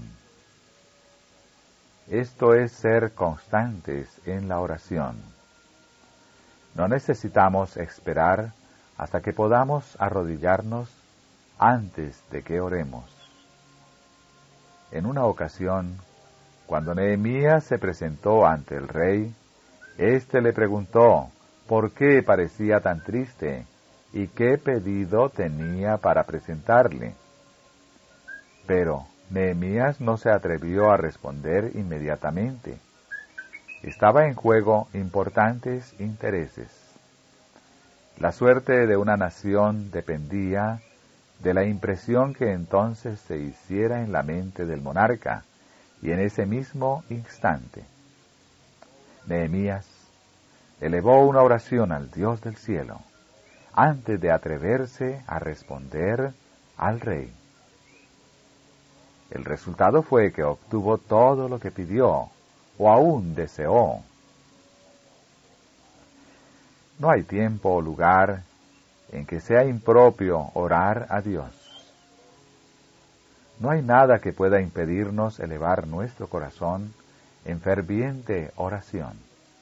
Esto es ser constantes en la oración. No necesitamos esperar hasta que podamos arrodillarnos antes de que oremos. En una ocasión, cuando Nehemías se presentó ante el rey, éste le preguntó por qué parecía tan triste y qué pedido tenía para presentarle. Pero Nehemías no se atrevió a responder inmediatamente. Estaba en juego importantes intereses. La suerte de una nación dependía de la impresión que entonces se hiciera en la mente del monarca, y en ese mismo instante, Nehemías elevó una oración al Dios del cielo, antes de atreverse a responder al rey. El resultado fue que obtuvo todo lo que pidió, o aún deseó. No hay tiempo o lugar en que sea impropio orar a Dios. No hay nada que pueda impedirnos elevar nuestro corazón en ferviente oración.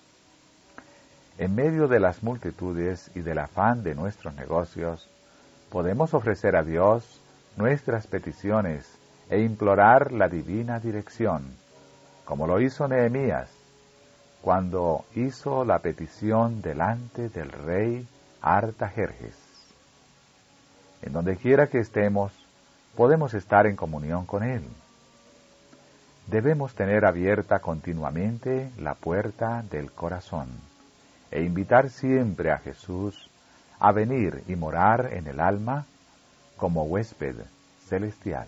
En medio de las multitudes y del afán de nuestros negocios, podemos ofrecer a Dios nuestras peticiones e implorar la divina dirección, como lo hizo Nehemías, cuando hizo la petición delante del rey Artajerjes. En donde quiera que estemos, podemos estar en comunión con él. Debemos tener abierta continuamente la puerta del corazón e invitar siempre a Jesús a venir y morar en el alma como huésped celestial.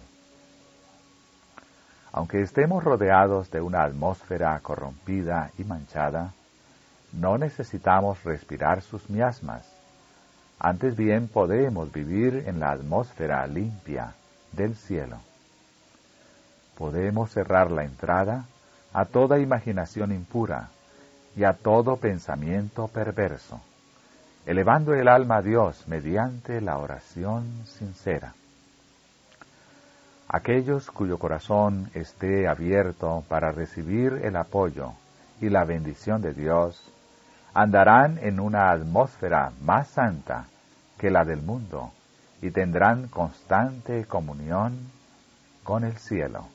Aunque estemos rodeados de una atmósfera corrompida y manchada, no necesitamos respirar sus miasmas. Antes bien podemos vivir en la atmósfera limpia del cielo. Podemos cerrar la entrada a toda imaginación impura y a todo pensamiento perverso, elevando el alma a Dios mediante la oración sincera. Aquellos cuyo corazón esté abierto para recibir el apoyo y la bendición de Dios, andarán en una atmósfera más santa que la del mundo y tendrán constante comunión con el cielo.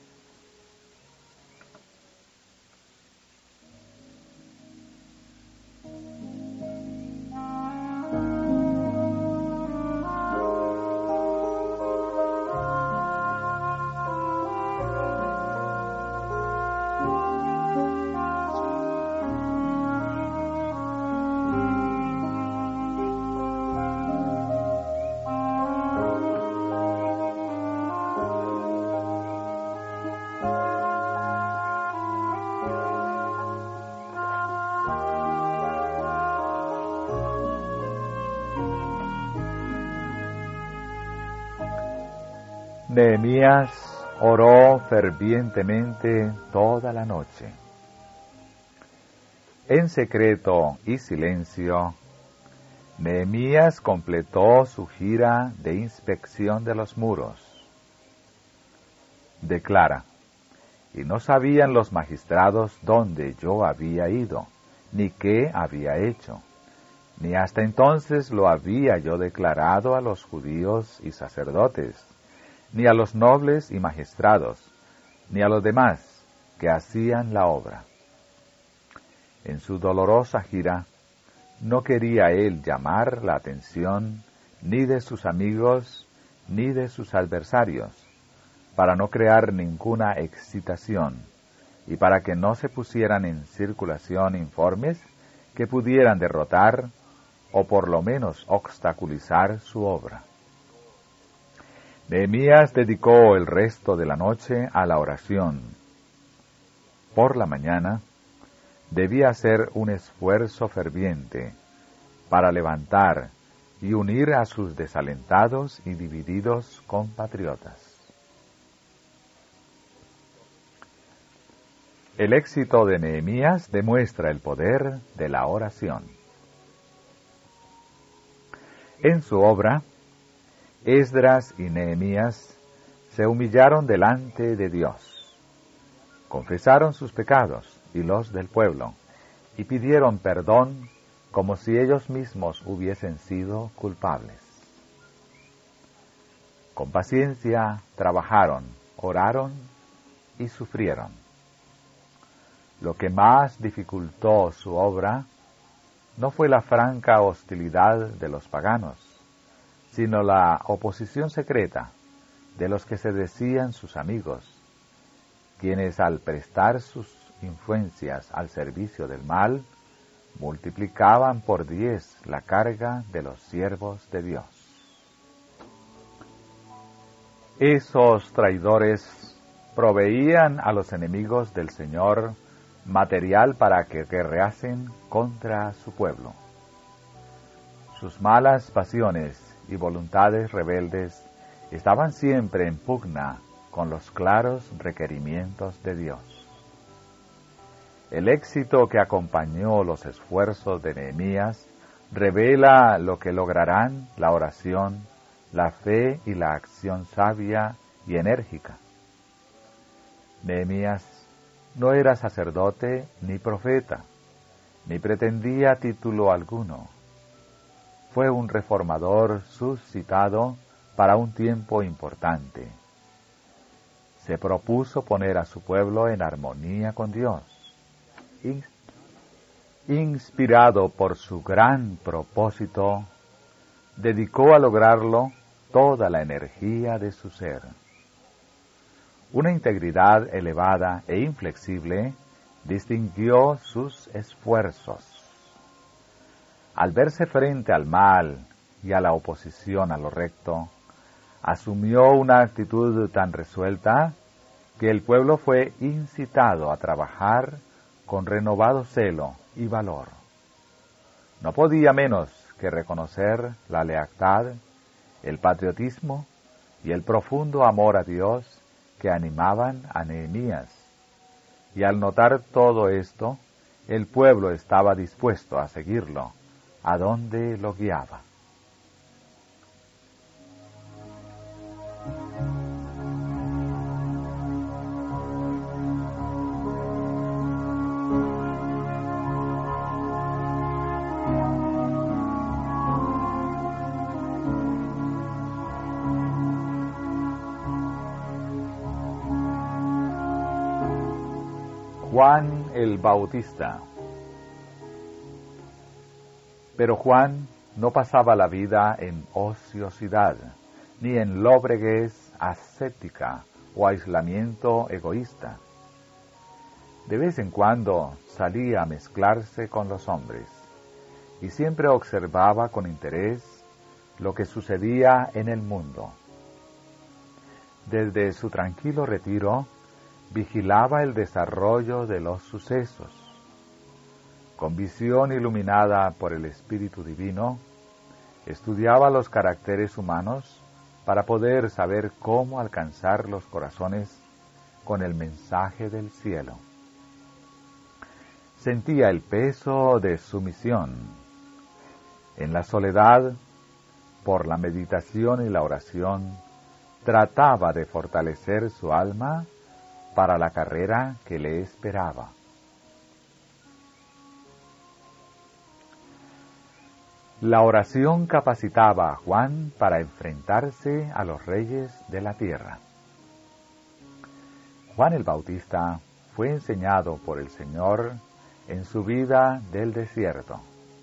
Nehemías oró fervientemente toda la noche. En secreto y silencio, Nehemías completó su gira de inspección de los muros. Declara: y no sabían los magistrados dónde yo había ido, ni qué había hecho, ni hasta entonces lo había yo declarado a los judíos y sacerdotes, ni a los nobles y magistrados, ni a los demás que hacían la obra. En su dolorosa gira, no quería él llamar la atención ni de sus amigos ni de sus adversarios, para no crear ninguna excitación y para que no se pusieran en circulación informes que pudieran derrotar o por lo menos obstaculizar su obra. Nehemías dedicó el resto de la noche a la oración. Por la mañana, debía hacer un esfuerzo ferviente para levantar y unir a sus desalentados y divididos compatriotas. El éxito de Nehemías demuestra el poder de la oración. En su obra, Esdras y Nehemías se humillaron delante de Dios, confesaron sus pecados y los del pueblo, y pidieron perdón como si ellos mismos hubiesen sido culpables. Con paciencia trabajaron, oraron y sufrieron. Lo que más dificultó su obra no fue la franca hostilidad de los paganos, sino la oposición secreta de los que se decían sus amigos, quienes al prestar sus influencias al servicio del mal, multiplicaban por diez la carga de los siervos de Dios. Esos traidores proveían a los enemigos del Señor material para que guerreasen contra su pueblo. Sus malas pasiones y voluntades rebeldes estaban siempre en pugna con los claros requerimientos de Dios. El éxito que acompañó los esfuerzos de Nehemías revela lo que lograrán la oración, la fe y la acción sabia y enérgica. Nehemías no era sacerdote ni profeta, ni pretendía título alguno. Fue un reformador suscitado para un tiempo importante. Se propuso poner a su pueblo en armonía con Dios. Inspirado por su gran propósito, dedicó a lograrlo toda la energía de su ser. Una integridad elevada e inflexible distinguió sus esfuerzos. Al verse frente al mal y a la oposición a lo recto, asumió una actitud tan resuelta que el pueblo fue incitado a trabajar con renovado celo y valor. No podía menos que reconocer la lealtad, el patriotismo y el profundo amor a Dios que animaban a Nehemías. Y al notar todo esto, el pueblo estaba dispuesto a seguirlo, a donde lo guiaba. Juan el Bautista. Pero Juan no pasaba la vida en ociosidad, ni en lóbreguez ascética o aislamiento egoísta. De vez en cuando salía a mezclarse con los hombres, y siempre observaba con interés lo que sucedía en el mundo. Desde su tranquilo retiro, vigilaba el desarrollo de los sucesos. Con visión iluminada por el Espíritu Divino, estudiaba los caracteres humanos para poder saber cómo alcanzar los corazones con el mensaje del cielo. Sentía el peso de su misión. En la soledad, por la meditación y la oración, trataba de fortalecer su alma para la carrera que le esperaba. La oración capacitaba a Juan para enfrentarse a los reyes de la tierra. Juan el Bautista fue enseñado por el Señor en su vida del desierto.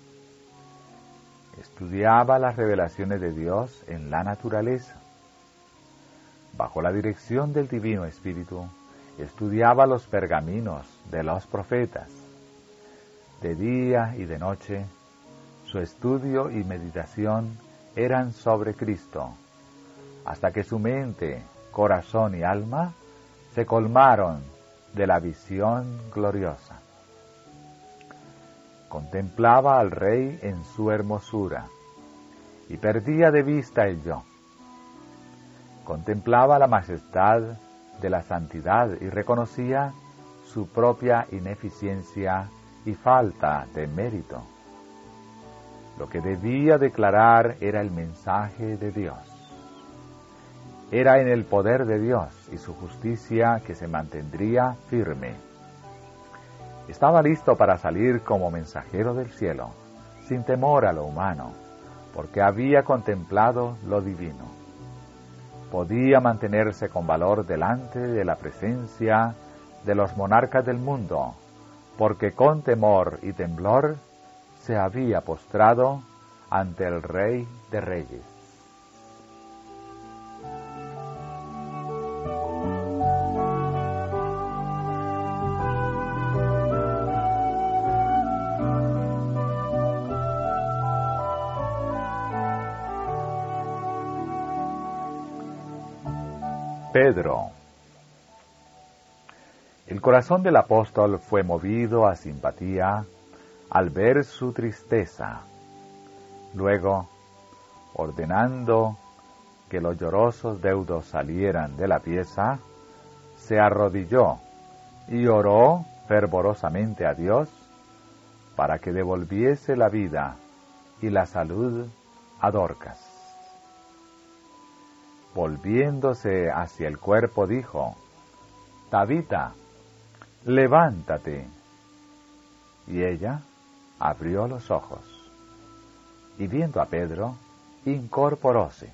Estudiaba las revelaciones de Dios en la naturaleza. Bajo la dirección del Divino Espíritu, estudiaba los pergaminos de los profetas. De día y de noche, su estudio y meditación eran sobre Cristo, hasta que su mente, corazón y alma se colmaron de la visión gloriosa. Contemplaba al Rey en su hermosura y perdía de vista el yo. Contemplaba la majestad de la santidad y reconocía su propia ineficiencia y falta de mérito. Lo que debía declarar era el mensaje de Dios. Era en el poder de Dios y su justicia que se mantendría firme. Estaba listo para salir como mensajero del cielo, sin temor a lo humano, porque había contemplado lo divino. Podía mantenerse con valor delante de la presencia de los monarcas del mundo, porque con temor y temblor se había postrado ante el Rey de Reyes. Pedro. El corazón del apóstol fue movido a simpatía al ver su tristeza. Luego, ordenando que los llorosos deudos salieran de la pieza, se arrodilló y oró fervorosamente a Dios para que devolviese la vida y la salud a Dorcas. Volviéndose hacia el cuerpo, dijo: Tabita, levántate. Y ella abrió los ojos, y viendo a Pedro, incorporóse.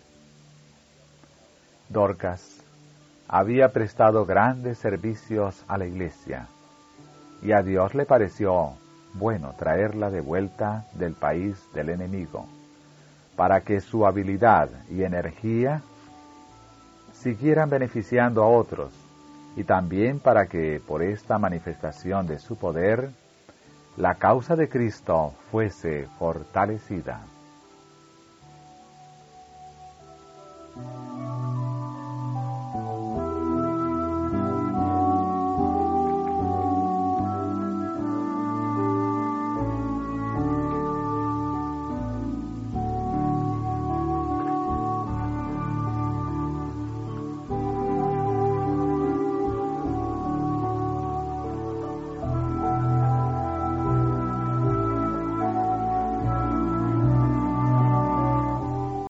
Dorcas había prestado grandes servicios a la iglesia, y a Dios le pareció bueno traerla de vuelta del país del enemigo, para que su habilidad y energía siguieran beneficiando a otros, y también para que, por esta manifestación de su poder, la causa de Cristo fuese fortalecida.